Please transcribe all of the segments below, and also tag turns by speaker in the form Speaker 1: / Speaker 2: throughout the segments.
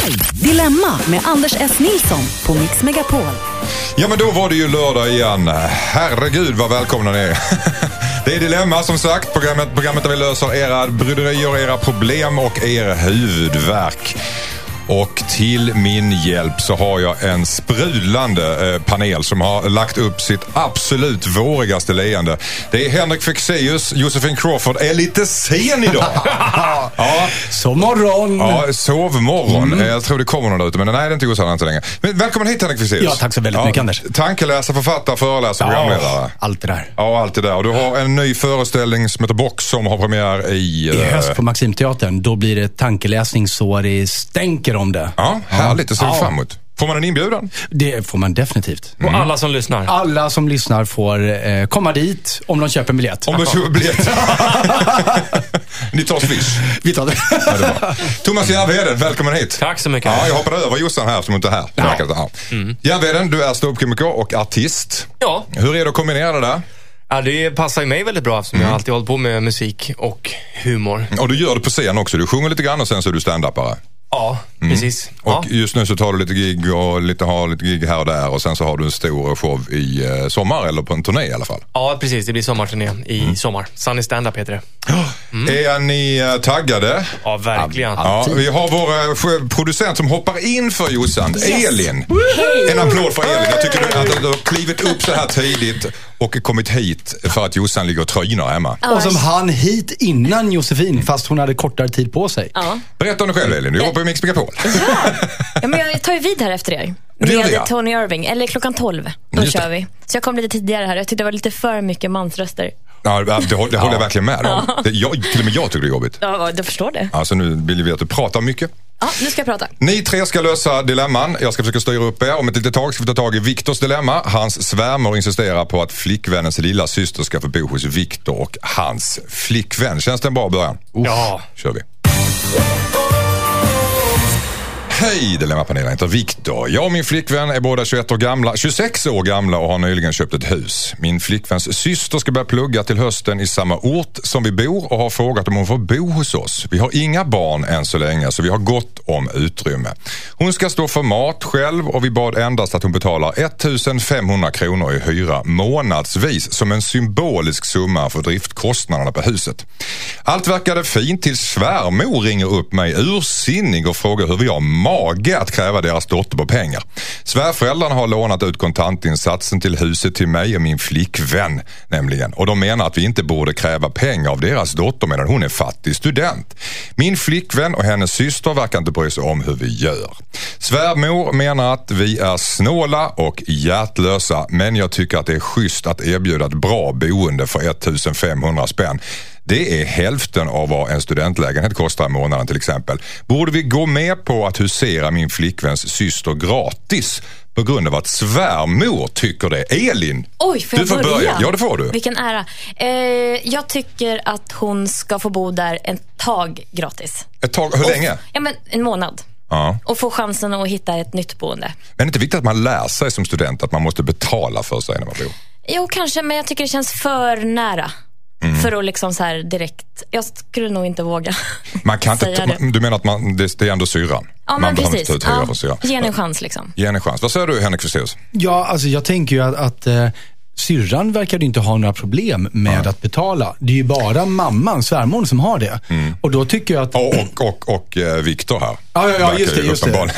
Speaker 1: Dilemma med Anders S. Nilsson på Mix Megapol.
Speaker 2: Ja, men då var det ju lördag igen. Herregud vad välkomna ni är. Det är Dilemma som sagt, programmet där vi löser era bryderier, era problem och er huvudvärk. Och till min hjälp så har jag en sprudlande panel som har lagt upp sitt absolut vårigaste leende. Det är Henrik Fexeus, Josefin Crawford är lite sen idag.
Speaker 3: Ja, sovmorgon.
Speaker 2: Ja, sovmorgon. Jag tror det kommer någon ute, men nej, det är inte Josefin än så länge. Men välkommen hit Henrik Fexeus.
Speaker 3: Ja, tack så väldigt mycket Anders.
Speaker 2: Tankeläsare, författare, föreläsare, programledare.
Speaker 3: Allt det där.
Speaker 2: Ja, allt det där. Och du har en ny föreställning som heter Box som har premiär i
Speaker 3: höst på Maximteatern. Då blir det tankeläsning så det stänker om det.
Speaker 2: Ja, härligt. Det ser vi fram emot. Får man en inbjudan?
Speaker 3: Det får man definitivt.
Speaker 4: Och alla som lyssnar?
Speaker 3: Alla som lyssnar får komma dit om de köper en biljett.
Speaker 2: Om de köper biljett. Ni tar Swish.
Speaker 3: Vi tar det.
Speaker 2: Ja, det är bra. Thomas Järvheden, välkommen hit.
Speaker 4: Tack så mycket.
Speaker 2: Ja, jag hoppade över Jossan här som inte är här. Ja. Järvheden, du är ståuppkomiker och artist.
Speaker 4: Ja.
Speaker 2: Hur är det att kombinera det där?
Speaker 4: Ja, det passar ju mig väldigt bra eftersom jag alltid hållit på med musik och humor.
Speaker 2: Och du gör det på scen också. Du sjunger lite grann och sen så är du stand-upare.
Speaker 4: Ja, precis.
Speaker 2: Och just nu så tar du lite gig och har lite gig här och där och sen så har du en stor show i sommar eller på en turné i alla fall.
Speaker 4: Ja, precis. Det blir sommarturné i sommar. Sunny Stand-up heter det.
Speaker 2: Är ni taggade?
Speaker 4: Ja, verkligen.
Speaker 2: Ja, vi har vår producent som hoppar in för Jossan, Elin. En applåd för Elin. Jag tycker att du har klivit upp så här tidigt och kommit hit för att Jossan ligger och trynar hemma.
Speaker 3: Och som han hit innan Josefin, fast hon hade kortare tid på sig.
Speaker 5: Ja.
Speaker 2: Berätta om dig själv, Elin. Du jobbar på Mix Megapol.
Speaker 5: Ja, men jag tar ju vid här efter er. Med Tony Irving, eller klockan 12. Då kör vi. Så jag kom lite tidigare här. Jag tyckte det var lite för mycket mansröster.
Speaker 2: Ja, det håller jag verkligen med om. Till och med jag tycker det är jobbigt.
Speaker 5: Ja, du förstår det.
Speaker 2: Alltså nu vill vi att du pratar mycket.
Speaker 5: Ja, nu ska jag prata.
Speaker 2: Ni tre ska lösa dilemman. Jag ska försöka styra upp er. Om ett litet tag ska vi ta tag i Viktors dilemma. Hans svärmor insisterar på att flickvännens lilla syster ska få bo hos Viktor och hans flickvän. Känns det en bra början?
Speaker 4: Ja.
Speaker 2: Kör vi. Hej, Dilemmapanelen heter Viktor. Jag och min flickvän är båda 26 år gamla och har nyligen köpt ett hus. Min flickväns syster ska börja plugga till hösten i samma ort som vi bor och har frågat om hon får bo hos oss. Vi har inga barn än så länge så vi har gott om utrymme. Hon ska stå för mat själv och vi bad endast att hon betalar 1500 kronor i hyra månadsvis som en symbolisk summa för driftkostnaderna på huset. Allt verkade fint tills svärmor ringer upp mig ursinnig och frågar hur vi har mage att kräva deras dotter på pengar. Svärföräldrarna har lånat ut kontantinsatsen till huset till mig och min flickvän nämligen. Och de menar att vi inte borde kräva pengar av deras dotter medan hon är fattig student. Min flickvän och hennes syster verkar inte bry sig om hur vi gör. Svärmor menar att vi är snåla och hjärtlösa, men jag tycker att det är schysst att erbjuda ett bra boende för 1500 spänn. Det är hälften av vad en studentlägenhet kostar i månaden till exempel. Borde vi gå med på att husera min flickväns syster gratis på grund av att svärmor tycker det? Elin,
Speaker 5: oj, får
Speaker 2: du får börja. Ja, det får du.
Speaker 5: Vilken ära. Jag tycker att hon ska få bo där ett tag gratis.
Speaker 2: Ett tag? Hur länge?
Speaker 5: Ja, men en månad.
Speaker 2: Ja.
Speaker 5: Och få chansen att hitta ett nytt boende.
Speaker 2: Men det är inte viktigt att man lär sig som student att man måste betala för sig när man bor?
Speaker 5: Jo, kanske, men jag tycker det känns för nära. För att liksom så här direkt. Jag skulle nog inte våga.
Speaker 2: Man kan inte, du menar att det är ändå syran?
Speaker 5: Ja,
Speaker 2: man
Speaker 5: men precis.
Speaker 2: Ge
Speaker 5: en chans liksom.
Speaker 2: Ge en chans. Vad säger du, Henrik Fexeus?
Speaker 3: Ja, alltså jag tänker ju att syrran verkar inte ha några problem med att betala. Det är ju bara mamman, svärmor, som har det. Och då tycker jag att...
Speaker 2: Och Viktor här.
Speaker 3: Ja, just det.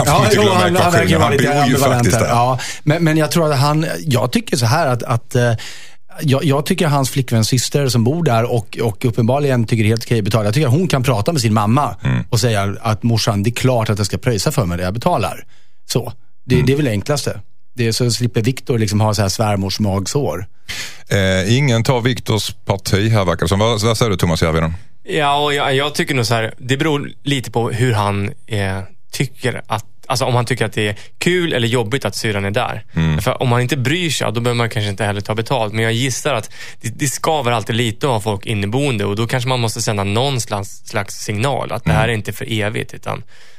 Speaker 3: Han
Speaker 2: bor ju faktiskt där.
Speaker 3: Ja, men jag tror att jag tycker så här att jag tycker hans flickväns syster som bor där och uppenbarligen tycker det är helt okej att betala. Jag tycker att hon kan prata med sin mamma och säga att morsan, det är klart att jag ska pröjsa för mig det jag betalar. Så, det är väl det enklaste. Det är så slipper Viktor liksom ha så här svärmors magsår.
Speaker 2: Ingen tar Viktors parti här verkar som. Vad säger du, Thomas Järvheden?
Speaker 4: Ja, och jag tycker nog så här, det beror lite på hur han tycker att, alltså om han tycker att det är kul eller jobbigt att syran är där. För om man inte bryr sig, då behöver man kanske inte heller ta betalt. Men jag gissar att det skaver alltid lite att ha folk inneboende. Och då kanske man måste sända någon slags signal att det här är inte för evigt, utan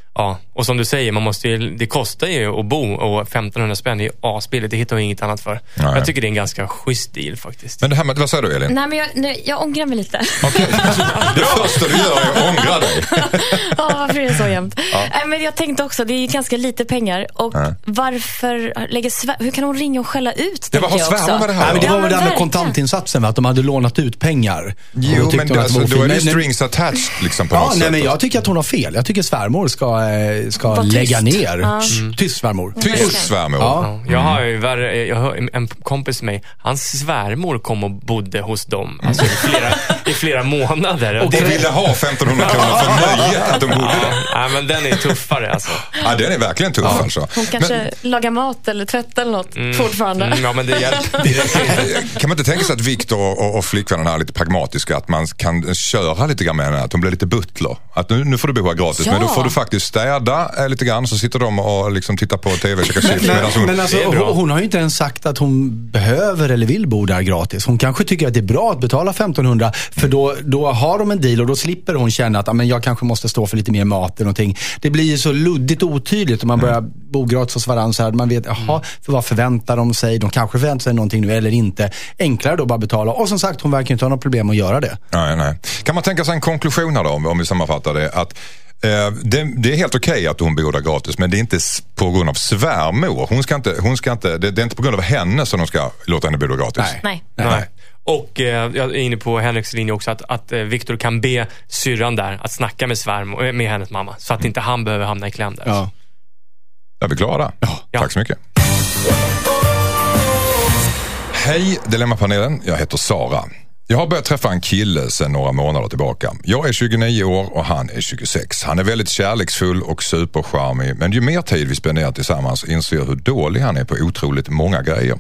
Speaker 4: Ja, och som du säger, det kostar ju att bo och 1500 spänn är ju asbilligt. Det hittar jag inget annat för. Nej. Jag tycker det är en ganska schysst deal faktiskt.
Speaker 2: Men det här med, vad säger du, Elin?
Speaker 5: Nej, men jag ångrar mig lite.
Speaker 2: Okej. Det första du gör är att ångra dig.
Speaker 5: Varför är det så jämnt? Men jag tänkte också, det är ju ganska lite pengar. Och varför hur kan hon ringa och skälla ut?
Speaker 2: Det var svärmor med det här.
Speaker 3: Nej, men det var väl det med kontantinsatsen, att de hade lånat ut pengar.
Speaker 2: Jo, men då är det strings attached liksom på något sätt.
Speaker 3: Nej, men jag tycker att hon har fel. Jag tycker svärmor ska lägga ner. Tyst svärmor.
Speaker 2: Tyst svärmor.
Speaker 3: Ja.
Speaker 4: Jag har en kompis med mig. Hans svärmor kom och bodde hos dem alltså i flera månader.
Speaker 2: Och ville ha 1500 kronor för nöjet att de bodde där.
Speaker 4: Ja, men den är tuffare alltså.
Speaker 2: Ja, den är verkligen tuff alltså.
Speaker 5: Hon kanske lagar mat eller tvättar eller något fortfarande.
Speaker 4: Ja, men det hjälper.
Speaker 2: Kan man inte tänka sig att Victor och flickvännen är lite pragmatiska, att man kan köra lite grann med henne, att de blir lite butler. Att nu får du bo här gratis, men då får du faktiskt städa lite grann, så sitter de och liksom tittar på tv och käkar chips.
Speaker 3: Men alltså, hon har ju inte ens sagt att hon behöver eller vill bo där gratis. Hon kanske tycker att det är bra att betala 1500, för då har de en deal och då slipper hon känna att jag kanske måste stå för lite mer mat eller någonting. Det blir ju så luddigt och otydligt om man börjar bo gratis hos varandra så här. Man vet, för vad förväntar de sig? De kanske förväntar sig någonting nu eller inte. Enklare då bara betala. Och som sagt, hon verkar inte ha något problem att göra det. Nej.
Speaker 2: Kan man tänka sig en konklusion här då, om vi sammanfattar det, att det är helt okej att hon bor där gratis, men det är inte på grund av svärmor. Hon ska inte, det är inte på grund av henne som de ska låta henne bo där gratis.
Speaker 5: Nej.
Speaker 4: Och jag är inne på Henriks linje också, att Victor kan be syrran där att snacka med hennes mamma, så att inte han behöver hamna i kläm där.
Speaker 2: Ja. Är vi klara där? Ja. Tack så mycket. Hej Dilemmapanelen, jag heter Sara. Jag har börjat träffa en kille sedan några månader tillbaka. Jag är 29 år och han är 26. Han är väldigt kärleksfull och supercharmig, men ju mer tid vi spenderar tillsammans inser jag hur dålig han är på otroligt många grejer.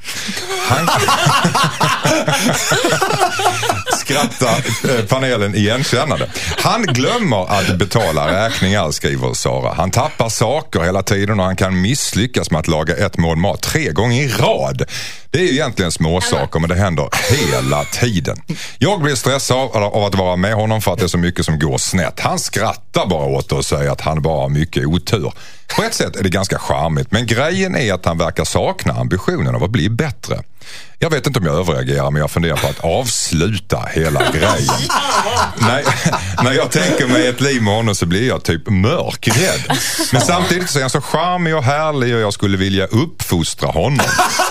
Speaker 2: Skrattar panelen igenkännande. Han glömmer att betala räkningar, skriver Sara. Han tappar saker hela tiden och han kan misslyckas med att laga ett mål mat 3 gånger i rad. Det är ju egentligen små saker, men det händer hela tiden. Jag blir stressad av att vara med honom för att det är så mycket som går snett. Han skrattar bara åt och säger att han bara har mycket otur. På ett sätt är det ganska charmigt, men grejen är att han verkar sakna ambitionen av att bli bättre. Jag vet inte om jag överreagerar, men jag funderar på att avsluta hela grejen. När jag tänker mig ett liv med honom så blir jag typ mörkrädd. Men samtidigt så är han så charmig och härlig och jag skulle vilja uppfostra honom.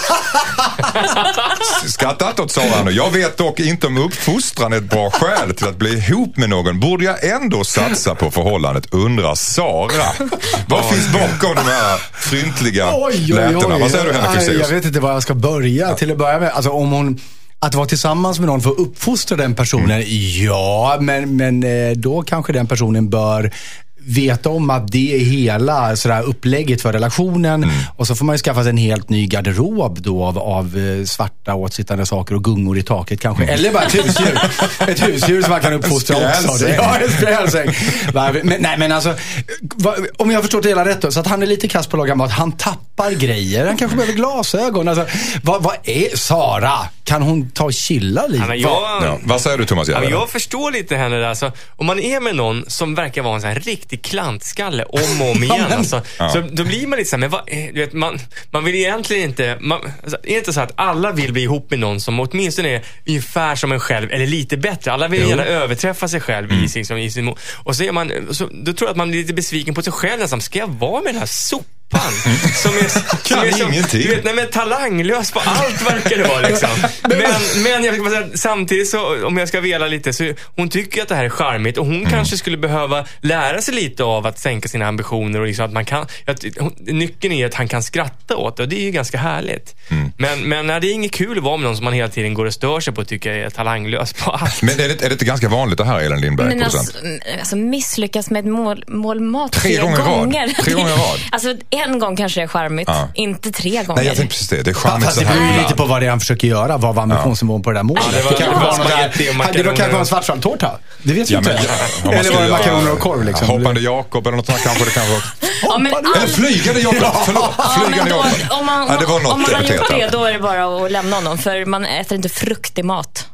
Speaker 2: Skrattat åt Sara nu. Jag vet dock inte om uppfostran är ett bra skäl till att bli ihop med någon. Borde jag ändå satsa på förhållandet, undrar Sara. Vad finns bakom de här fryntliga lätena? Vad säger du, Henrik Fexeus?
Speaker 3: Jag vet inte var jag ska börja. Till att börja med, alltså om hon... Att vara tillsammans med någon för att uppfostra den personen, men då kanske den personen bör veta om att det är hela sådär upplägget för relationen. Och så får man ju skaffa sig en helt ny garderob då av svarta åtsittande saker och gungor i taket kanske. Eller bara ett husdjur. Ett husdjur som man kan uppfostra också. En skrällsäng. Men alltså, om jag förstår det hela rätt då, så att han är lite kass på att laga mat. Han tappar grejer. Han kanske behöver glasögon. Alltså, vad är Sara? Kan hon ta och chilla lite?
Speaker 2: Vad säger du, Thomas?
Speaker 4: Jag förstår lite henne där. Alltså, om man är med någon som verkar vara en sån här riktig klantskalle om och om igen. Alltså, så då blir man lite så här, men du vet, man vill egentligen inte... är inte så att alla vill bli ihop med någon som åtminstone är ungefär som en själv, eller lite bättre. Alla vill gärna överträffa sig själv i sin... Och så är man... då tror jag att man blir lite besviken på sig själv. Nästan, ska jag vara med den här sopan? Som är
Speaker 2: ingenting.
Speaker 4: Du vet, men talanglös på allt verkar det vara liksom. Men jag vill säga, samtidigt så, om jag ska vela lite, så hon tycker att det här är charmigt och hon kanske skulle behöva lära sig lite av att sänka sina ambitioner och liksom att man kan, nyckeln är att han kan skratta åt det och det är ju ganska härligt. Men det är inget kul att vara med någon som man hela tiden går och stör sig på och tycker är talanglös på allt.
Speaker 2: Men är det inte ganska vanligt det här, Elin Lindberg?
Speaker 5: Men alltså misslyckas med ett målmat
Speaker 2: 3 gånger. 3 gånger i rad.
Speaker 5: Alltså en gång kanske är charmigt, inte 3 gånger.
Speaker 2: Nej, jag tänkte precis det. Det är charmigt så
Speaker 3: här. Det beror ju lite på vad det är han försöker göra. Vad var ambitionsnivån på det där målet?
Speaker 4: Det var
Speaker 3: kanske var en svartfaltårta. Det vet jag inte. Eller var det makaroner och korv liksom?
Speaker 2: Hoppande Jakob eller något sånt kanske det kan vara. Eller flygande Jakob. Förlåt. Flygande Jakob.
Speaker 5: Om man har gjort det, då är det bara att lämna honom. För man äter inte frukt i mat.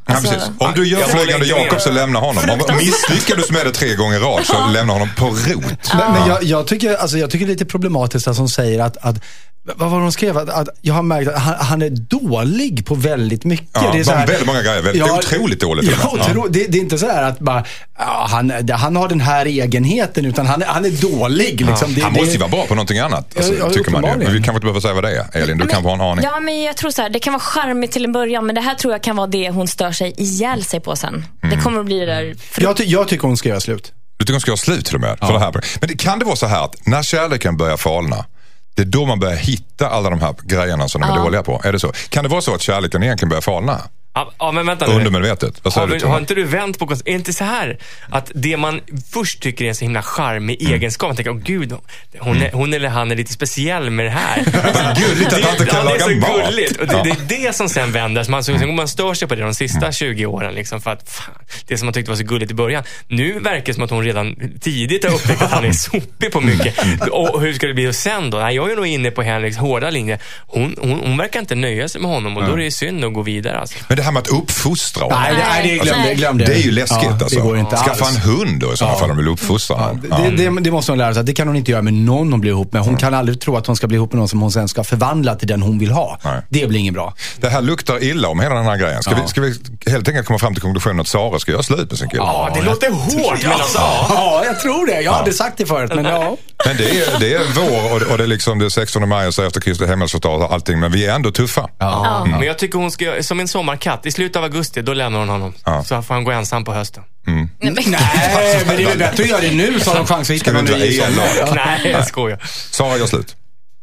Speaker 2: Alltså, precis. Om du gör Flygande Jakob så lämna honom. Om misslyckas med det 3 gånger i rad så lämna honom på rot.
Speaker 3: Men jag tycker det är lite problematiskt att hon säger att vad var de skrev? Att jag har märkt att han är dålig på väldigt mycket.
Speaker 2: Ja,
Speaker 3: det är så här,
Speaker 2: väldigt många grejer. Otroligt dåligt.
Speaker 3: Det är inte så här att bara, han har den här egenheten, utan han är dålig. Liksom.
Speaker 2: Han måste ju vara bra på någonting annat. Alltså, tycker man ju. Men vi kanske inte behöver säga vad det är. Elin, du kan få en aning.
Speaker 5: Ja, men jag tror så här, det kan vara charmigt till en början, men det här tror jag kan vara det hon stör sig ihjäl sig på sen. Det kommer att bli det där.
Speaker 3: Jag tycker hon ska göra slut.
Speaker 2: Du tycker hon ska göra slut till och med? För det här. Men kan det vara så här att när kärleken börjar falna, det är då man börjar hitta alla de här grejerna som de är dåliga på? Är det så? Kan det vara så att kärleken egentligen börjar falna?
Speaker 4: Ja, men vänta nu.
Speaker 2: Undermedvetet.
Speaker 4: Har inte du vänt på... Är inte så här att det man först tycker är en så himla charmig egenskap, man tänker, gud, hon eller han är lite speciell med det här.
Speaker 2: Gulligt att han inte kan laga mat.
Speaker 4: Det är så gulligt. Och det är det som sen vänder. Man stör sig på det de sista 20 åren. Liksom, för att det som man tyckte var så gulligt i början. Nu verkar det som att hon redan tidigt har upptäckt att han är sopig på mycket. Och hur ska det bli sen då? Nej, jag är nog inne på Henriks hårda linje. Hon verkar inte nöja sig med honom. Och då är det synd att gå vidare. Alltså.
Speaker 2: Men det här med att uppfostra honom.
Speaker 3: Nej, glöm det.
Speaker 2: Det är ju läskigt alltså.
Speaker 3: Det går inte
Speaker 2: skaffa
Speaker 3: alls.
Speaker 2: En hund då i sådana fall om vill uppfostra honom.
Speaker 3: Det måste hon lära sig. Det kan hon inte göra med någon hon blir ihop med. Hon kan aldrig tro att hon ska bli ihop med någon som hon sen ska förvandla till den hon vill ha. Nej. Det blir inget bra.
Speaker 2: Det här luktar illa om hela den här grejen. Ska vi helt enkelt komma fram till konklusionen att Sara ska göra slut med sin kille?
Speaker 4: Ja, det låter hårt.
Speaker 3: Ja, jag tror det. Jag hade sagt det förut, men ja.
Speaker 2: Men det är vår och det är liksom det 16 maj och så efter Kristi himmelsfärdsdag och allting, men vi är ändå tuffa.
Speaker 4: Men jag tycker hon ska, som en sommarkatt, i slutet av augusti, då lämnar hon honom. Så får han gå ensam på hösten.
Speaker 3: Nej, men det är väl bättre att göra det nu så har de chans att hitta någon ny.
Speaker 4: Nej, jag skojar.
Speaker 2: Sara gör slut.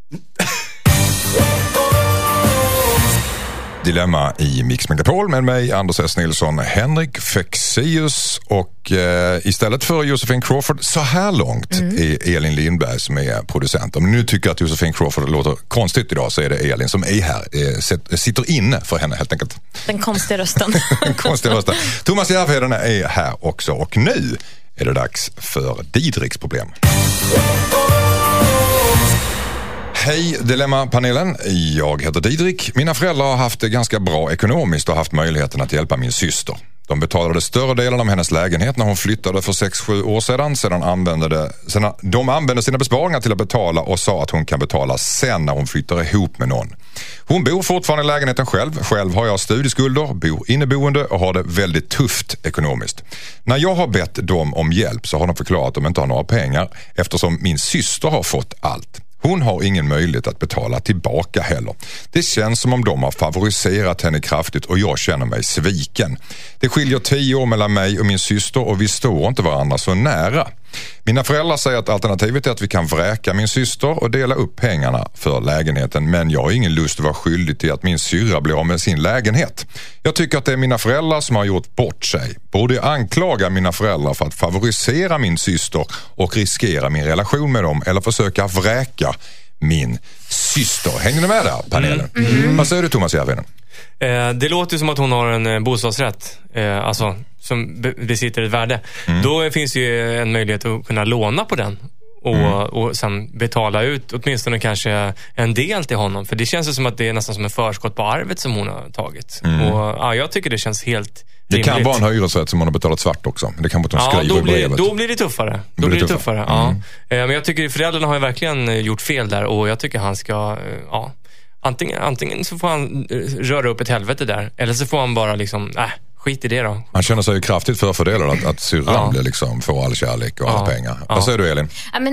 Speaker 2: Dilemma i Mix Megapol med mig, Anders S. Nilsson, Henrik Fexeus och istället för Josephine Crawford så här långt är Elin Lindberg som är producent. Om ni nu tycker att Josephine Crawford låter konstigt idag så är det Elin som är här, sitter inne för henne helt enkelt.
Speaker 5: Den konstiga rösten.
Speaker 2: Den konstiga rösten. Thomas Järvheden är här också och nu är det dags för Didriks problem. Hej Dilemma-panelen, jag heter Didrik. Mina föräldrar har haft det ganska bra ekonomiskt och haft möjligheten att hjälpa min syster. De betalade större delen av hennes lägenhet när hon flyttade för 6-7 år sedan. De använde sina besparingar till att betala och sa att hon kan betala sen när hon flyttar ihop med någon. Hon bor fortfarande i lägenheten själv. Själv har jag studieskulder, bor inneboende och har det väldigt tufft ekonomiskt. När jag har bett dem om hjälp så har de förklarat att de inte har några pengar eftersom min syster har fått allt. Hon har ingen möjlighet att betala tillbaka heller. Det känns som om de har favoriserat henne kraftigt och jag känner mig sviken. Det skiljer 10 år mellan mig och min syster och vi står inte varandra så nära. Mina föräldrar säger att alternativet är att vi kan vräka min syster och dela upp pengarna för lägenheten, men jag har ingen lust att vara skyldig till att min syrra blir av med sin lägenhet. Jag tycker att det är mina föräldrar som har gjort bort sig. Borde jag anklaga mina föräldrar för att favorisera min syster och riskera min relation med dem eller försöka vräka min syster? Hänger ni med där, panelen? Vad säger du, Thomas Järvheden?
Speaker 4: Det låter som att hon har en bostadsrätt, alltså som besitter ett värde. Då finns ju en möjlighet att kunna låna på den och sen betala ut åtminstone kanske en del till honom. För det känns ju som att det är nästan som en förskott på arvet som hon har tagit. Och jag tycker det känns helt
Speaker 2: det
Speaker 4: rimligt.
Speaker 2: Kan vara en hyresrätt som hon har betalat svart också. Det kan vara skriver i brevet.
Speaker 4: Då blir det tuffare. Ja. Men jag tycker föräldrarna har ju verkligen gjort fel där och jag tycker han ska... Antingen så får han röra upp ett helvete där. Eller så får han bara liksom, skit i det då.
Speaker 2: Han känner sig ju kraftigt förfördelad att syrran blir liksom, får all kärlek och alla pengar. Vad säger du, Elin?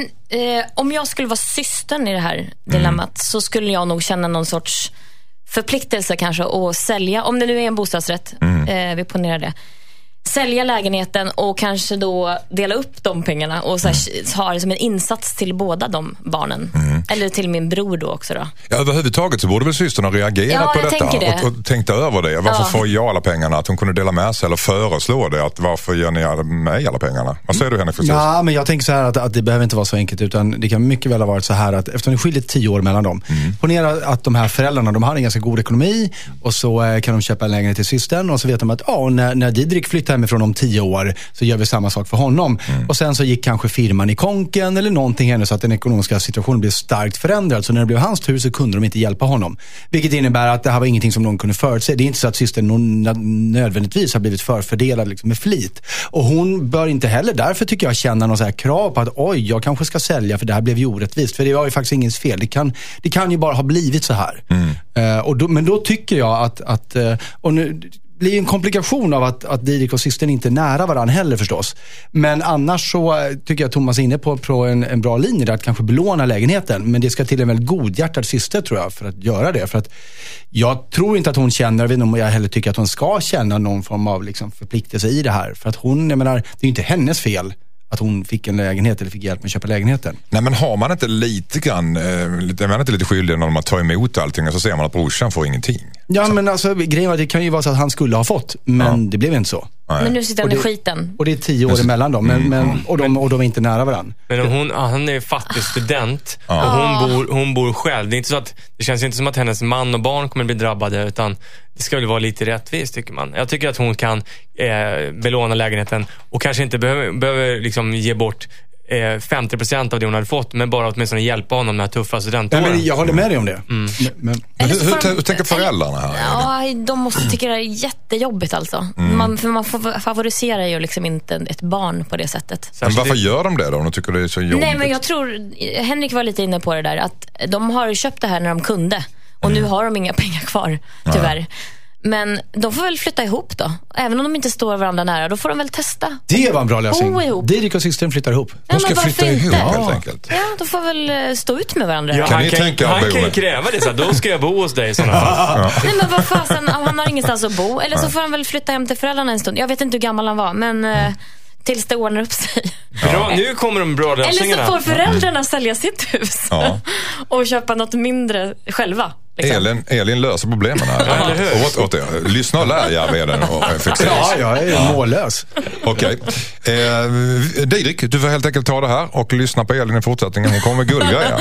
Speaker 5: Om jag skulle vara systern i det här dilemmat så skulle jag nog känna någon sorts förpliktelse kanske att sälja, om det nu är en bostadsrätt, vi ponerar det. Sälja lägenheten och kanske då dela upp de pengarna och så här, ha det som en insats till båda de barnen. Eller till min bror då också då.
Speaker 2: Ja, överhuvudtaget så borde väl systern ha reagerat på detta och tänkt över det. Varför får jag alla pengarna? Att hon kunde dela med sig eller föreslå det. Att varför ger ni mig alla pengarna? Vad säger du, Henrik?
Speaker 3: Ja, men jag tänker så här att det behöver inte vara så enkelt, utan det kan mycket väl ha varit så här att eftersom det skiljer 10 år mellan dem. Ponera att de här föräldrarna, de har en ganska god ekonomi och så kan de köpa en lägenhet till systern och så vet de att när Didrik flyttar hemifrån om 10 år så gör vi samma sak för honom. Och sen så gick kanske firman i konken eller någonting hände så att den ekonomiska situationen blev starkt förändrad. Så när det blev hans tur så kunde de inte hjälpa honom. Vilket innebär att det här var ingenting som någon kunde förutse. Det är inte så att systern nödvändigtvis har blivit förfördelad liksom med flit. Och hon bör inte heller därför tycker jag känna någon så här krav på att jag kanske ska sälja för det här blev ju orättvist. För det var ju faktiskt ingens fel. Det kan ju bara ha blivit så här. Men då tycker jag att och nu blir en komplikation av att Didrik och systern inte är nära varandra heller förstås. Men annars så tycker jag Thomas är inne på en bra linje där att kanske belåna lägenheten. Men det ska till en väldigt godhjärtad syster tror jag för att göra det. För att jag tror inte att hon känner, jag vet inte om jag heller tycker att hon ska känna någon form av liksom förpliktelse i det här. För att hon, jag menar, det är inte hennes fel att hon fick en lägenhet eller fick hjälp med att köpa lägenheten. Nej, men har man inte lite grann, är man inte lite skyldig när man tar emot allting och så ser man att brorsan får ingenting? Ja, så. Men alltså grejen var att det kan ju vara så att han skulle ha fått, men det blev inte så.
Speaker 5: Nej. Men nu sitter han i skiten.
Speaker 3: Och det är 10 år emellan dem, och de är inte nära varandra.
Speaker 4: Men om han är fattig student och hon bor själv. Det är inte så att, det känns inte som att hennes man och barn kommer bli drabbade, utan det ska väl vara lite rättvist tycker man. Jag tycker att hon kan belåna lägenheten och kanske inte behöver liksom ge bort 50% av det hon hade fått, men bara åtminstone hjälpa honom med tuffa studentåren.
Speaker 3: Men jag håller med dig om det. Men
Speaker 2: hur tänker föräldrarna här?
Speaker 5: Ja, de måste tycka det är jättejobbigt alltså. För man favoriserar ju liksom inte ett barn på det sättet.
Speaker 2: Men varför gör de det då? De tycker det är så jobbigt.
Speaker 5: Nej, men jag tror, Henrik var lite inne på det där, att de har köpt det här när de kunde. Och nu har de inga pengar kvar, tyvärr. Nej. Men de får väl flytta ihop då. Även om de inte står varandra nära, då får de väl testa.
Speaker 3: Det var en bra lösning. Didrik och systern flyttar ihop.
Speaker 2: De ska flytta ihop helt enkelt.
Speaker 5: Ja, de får väl stå ut med varandra.
Speaker 4: Ja, han kan ju kräva det så. Då ska jag bo hos dig i sådana fall.
Speaker 5: Nej, men vad fasen, han har ingenstans att bo. Eller så får han väl flytta hem till föräldrarna en stund. Jag vet inte hur gammal han var, men tills det ordnar upp sig.
Speaker 4: Bra, nu kommer de bra lösningarna.
Speaker 5: Eller så får föräldrarna sälja sitt hus och köpa något mindre själva.
Speaker 2: Liksom. Elin löser problemen här. Åt det. Lyssna och lär Järvheden och FX.
Speaker 3: Ja, jag är mållös.
Speaker 2: Okej. Didrik, du får helt enkelt ta det här och lyssna på Elin i fortsättningen. Hon kommer med guldgrejer.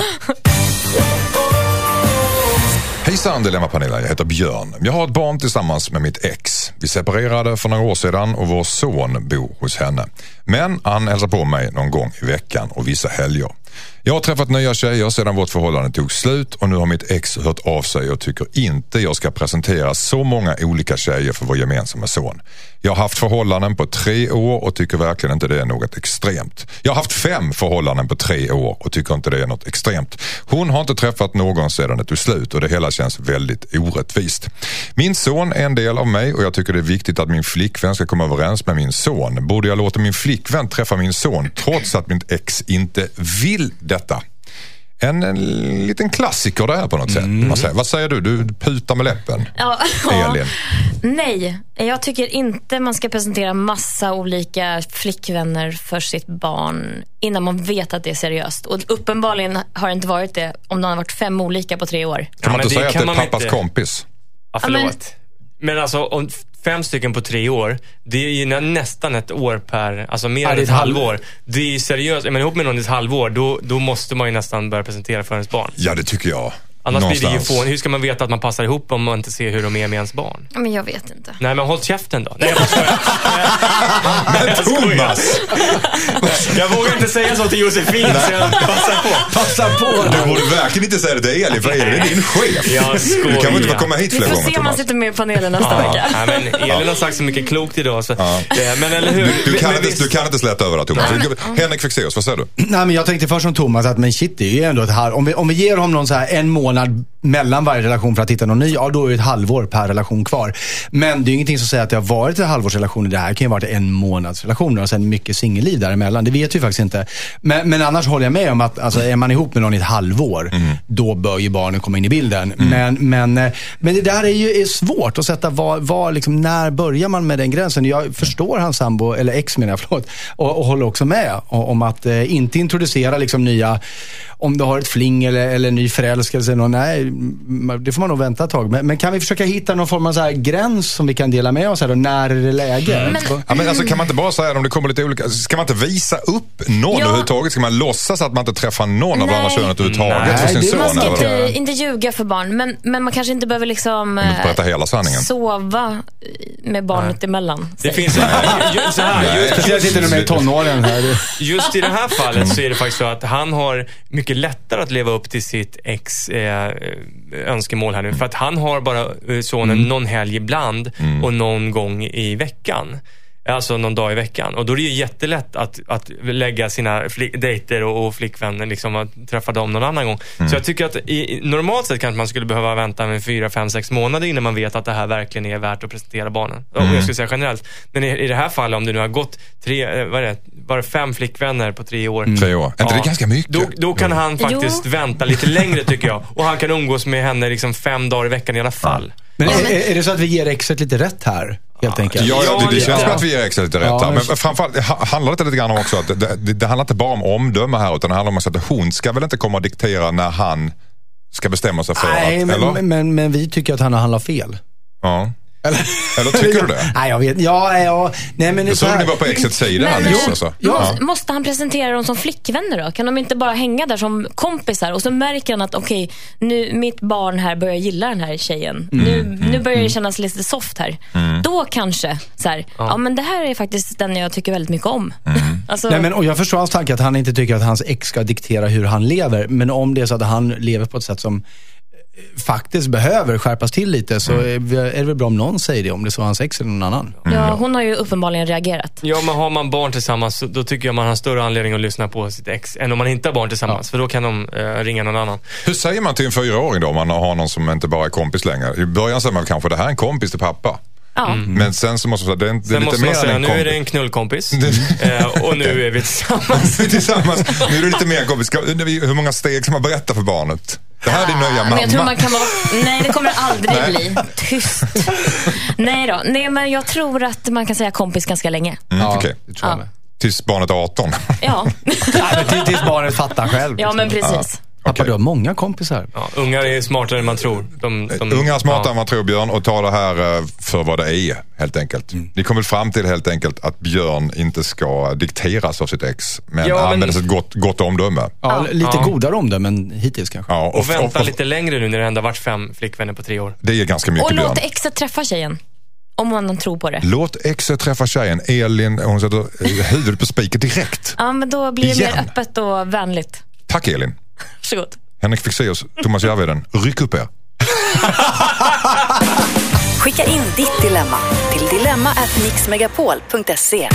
Speaker 2: Hejsan Dilemmapanelen, jag heter Björn. Jag har ett barn tillsammans med mitt ex. Vi separerade för några år sedan och vår son bor hos henne. Men han hälsar på mig någon gång i veckan och vissa helger. Jag har träffat nya tjejer sedan vårt förhållande tog slut och nu har mitt ex hört av sig och tycker inte jag ska presentera så många olika tjejer för vår gemensamma son. Jag har haft förhållanden på 3 år och tycker verkligen inte det är något extremt. Jag har haft 5 förhållanden på 3 år och tycker inte det är något extremt. Hon har inte träffat någon sedan det tog slut och det hela känns väldigt orättvist. Min son är en del av mig och jag tycker det är viktigt att min flickvän ska komma överens med min son. Borde jag låta min flickvän träffa min son trots att mitt ex inte vill detta? En liten klassiker det här på något sätt. Vad säger du? Du putar med läppen. Elin.
Speaker 5: Nej, jag tycker inte man ska presentera massa olika flickvänner för sitt barn innan man vet att det är seriöst. Och uppenbarligen har det inte varit det om de har varit 5 olika på 3 år.
Speaker 2: Kan man inte säga att det är pappas kompis?
Speaker 4: Ja, förlåt. Men alltså om 5 stycken på 3 år, det är ju nästan ett år per, alltså mer än ett halvår. Det är seriöst, men ihop med någon i ett halvår, då måste man ju nästan börja presentera för ens barn.
Speaker 2: Ja, det tycker jag.
Speaker 4: Annars blir det ju fån. Hur ska man veta att man passar ihop om man inte ser hur de är med ens barn?
Speaker 5: Men jag vet inte.
Speaker 4: Nej, men håll käften då. Nej, jag
Speaker 2: men Thomas!
Speaker 4: Jag vågar inte säga så till Josefin, så jag passar på.
Speaker 3: Passa på!
Speaker 2: Du borde verkligen inte säga det till Elin, för Elin är din chef.
Speaker 4: Jag skojar.
Speaker 2: Du kan väl inte få komma hit fler gånger, Thomas?
Speaker 5: Vi får se om man sitter med i panelen nästa vecka.
Speaker 4: Ja, men Elin har sagt så mycket klokt idag. Så. Men eller hur?
Speaker 2: Du kan inte släta över det, Thomas. Henrik Fexeus, vad säger du?
Speaker 3: Nej, men jag tänkte först som Thomas att men shit, det är ju ändå ett här. Om vi ger honom någon så här 1 månad mellan varje relation för att hitta någon ny, ja då är det ett halvår per relation kvar. Men det är ingenting som säger att det har varit en halvårsrelation. Det här kan ju vara en månadsrelation och sen mycket singelliv däremellan. Det vet vi faktiskt inte. Men annars håller jag med om att alltså, är man ihop med någon i ett halvår, då bör ju barnen komma in i bilden. Men det där är svårt att sätta liksom, när börjar man med den gränsen. Jag förstår hans sambo, eller ex menar jag, förlåt, och håller också med om att inte introducera liksom nya, om du har ett fling eller ny förälskelse, nej, det får man nog vänta ett tag. Men kan vi försöka hitta någon form av så här gräns som vi kan dela med oss här då? När är det läge?
Speaker 2: Men alltså, kan man inte bara säga om det kommer lite olika... Ska man inte visa upp någon överhuvudtaget? Ska man låtsas att man inte träffar någon av andra könet överhuvudtaget för sin son?
Speaker 5: Man ska inte ljuga för barn. Men man kanske inte behöver liksom
Speaker 2: berätta hela sanningen.
Speaker 5: Sova med barnet emellan.
Speaker 4: Det finns så här,
Speaker 3: tonåren här.
Speaker 4: Just i det här fallet så är det faktiskt så att han har mycket lättare att leva upp till sitt ex önskemål här nu. För att han har bara sonen någon helg ibland och någon gång i veckan. Alltså någon dag i veckan. Och då är det ju jättelätt att lägga sina dejter och flickvänner liksom, att träffa dem någon annan gång. Så jag tycker att normalt sett kanske man skulle behöva vänta med 4, 5, 6 månader innan man vet att det här verkligen är värt att presentera barnen. Och jag skulle säga generellt. Men i det här fallet, om det nu har gått 5 flickvänner på 3 år.
Speaker 2: 3 år. Inte det ganska mycket?
Speaker 4: Då kan han faktiskt vänta lite längre, tycker jag. Och han kan umgås med henne liksom 5 dagar i veckan i alla fall.
Speaker 3: Men är det så att vi ger exet lite rätt här? Helt enkelt.
Speaker 2: Ja, det känns som att vi ger exet lite rätt här. Men framförallt handlar det lite grann om också att det handlar inte bara om omdöme här, utan det handlar om att hon ska väl inte komma och diktera när han ska bestämma sig för att...
Speaker 3: Men vi tycker att han har handlat fel.
Speaker 2: Ja. Eller tycker du det?
Speaker 3: Nej, jag vet. Ja. Nej, men det
Speaker 2: så ni var på exets sida här nyss alltså.
Speaker 5: Måste han presentera dem som flickvänner då? Kan de inte bara hänga där som kompisar och så märker han att okej, nu mitt barn här börjar gilla den här tjejen. Nu börjar det kännas lite soft här. Då kanske så här, ja men det här är faktiskt den jag tycker väldigt mycket om. Alltså...
Speaker 3: Nej, men och jag förstår hans tanke att han inte tycker att hans ex ska diktera hur han lever, men om det är så att han lever på ett sätt som faktiskt behöver skärpas till lite, så är det väl bra om någon säger det, om det är så hans ex eller någon annan.
Speaker 5: Ja, hon har ju uppenbarligen reagerat.
Speaker 4: Ja, men har man barn tillsammans, då tycker jag man har större anledning att lyssna på sitt ex än om man inte har barn tillsammans, för då kan de ringa någon annan.
Speaker 2: Hur säger man till en 4-åring då, om man har någon som inte bara är kompis längre? I början säger man kanske, det här är en kompis till pappa. Men sen så måste man säga, det är lite mer än en kompis.
Speaker 4: Nu är det en knullkompis och nu är vi tillsammans.
Speaker 2: Nu är det lite mer en kompis. Hur många steg ska man berätta för barnet? Det här är din nya mamma.
Speaker 5: Men jag tror man kan vara... Nej, det kommer aldrig bli. Tyst. Nej, men jag tror att man kan säga kompis ganska länge.
Speaker 2: Okej. Tills barnet är 18.
Speaker 5: Ja.
Speaker 3: Tills barnet fattar själv.
Speaker 5: Ja, men precis.
Speaker 3: Pappa, du har många kompisar.
Speaker 4: Ja, ungar är smartare än man tror.
Speaker 2: Ungar är smartare än man tror, Björn, och tar det här för vad det är, helt enkelt. Ni kommer fram till helt enkelt att Björn inte ska dikteras av sitt ex, men använder ett gott omdöme.
Speaker 3: Ja, lite godare omdömen hittills kanske.
Speaker 4: Ja, och vänta lite längre nu när det ändå varit 5 flickvänner på 3 år.
Speaker 2: Det är ganska mycket, Björn.
Speaker 5: Och låt exet träffa tjejen. Om man tror på det.
Speaker 2: Låt exet träffa tjejen. Elin, hon sätter huvudet på spiket direkt.
Speaker 5: Ja, men då blir det mer öppet och vänligt.
Speaker 2: Tack, Elin.
Speaker 5: Varsågod.
Speaker 2: Henrik Fexeus, Thomas Järvheden, ryck upp er.
Speaker 1: Skicka in ditt dilemma till dilemma@mixmegapol.se.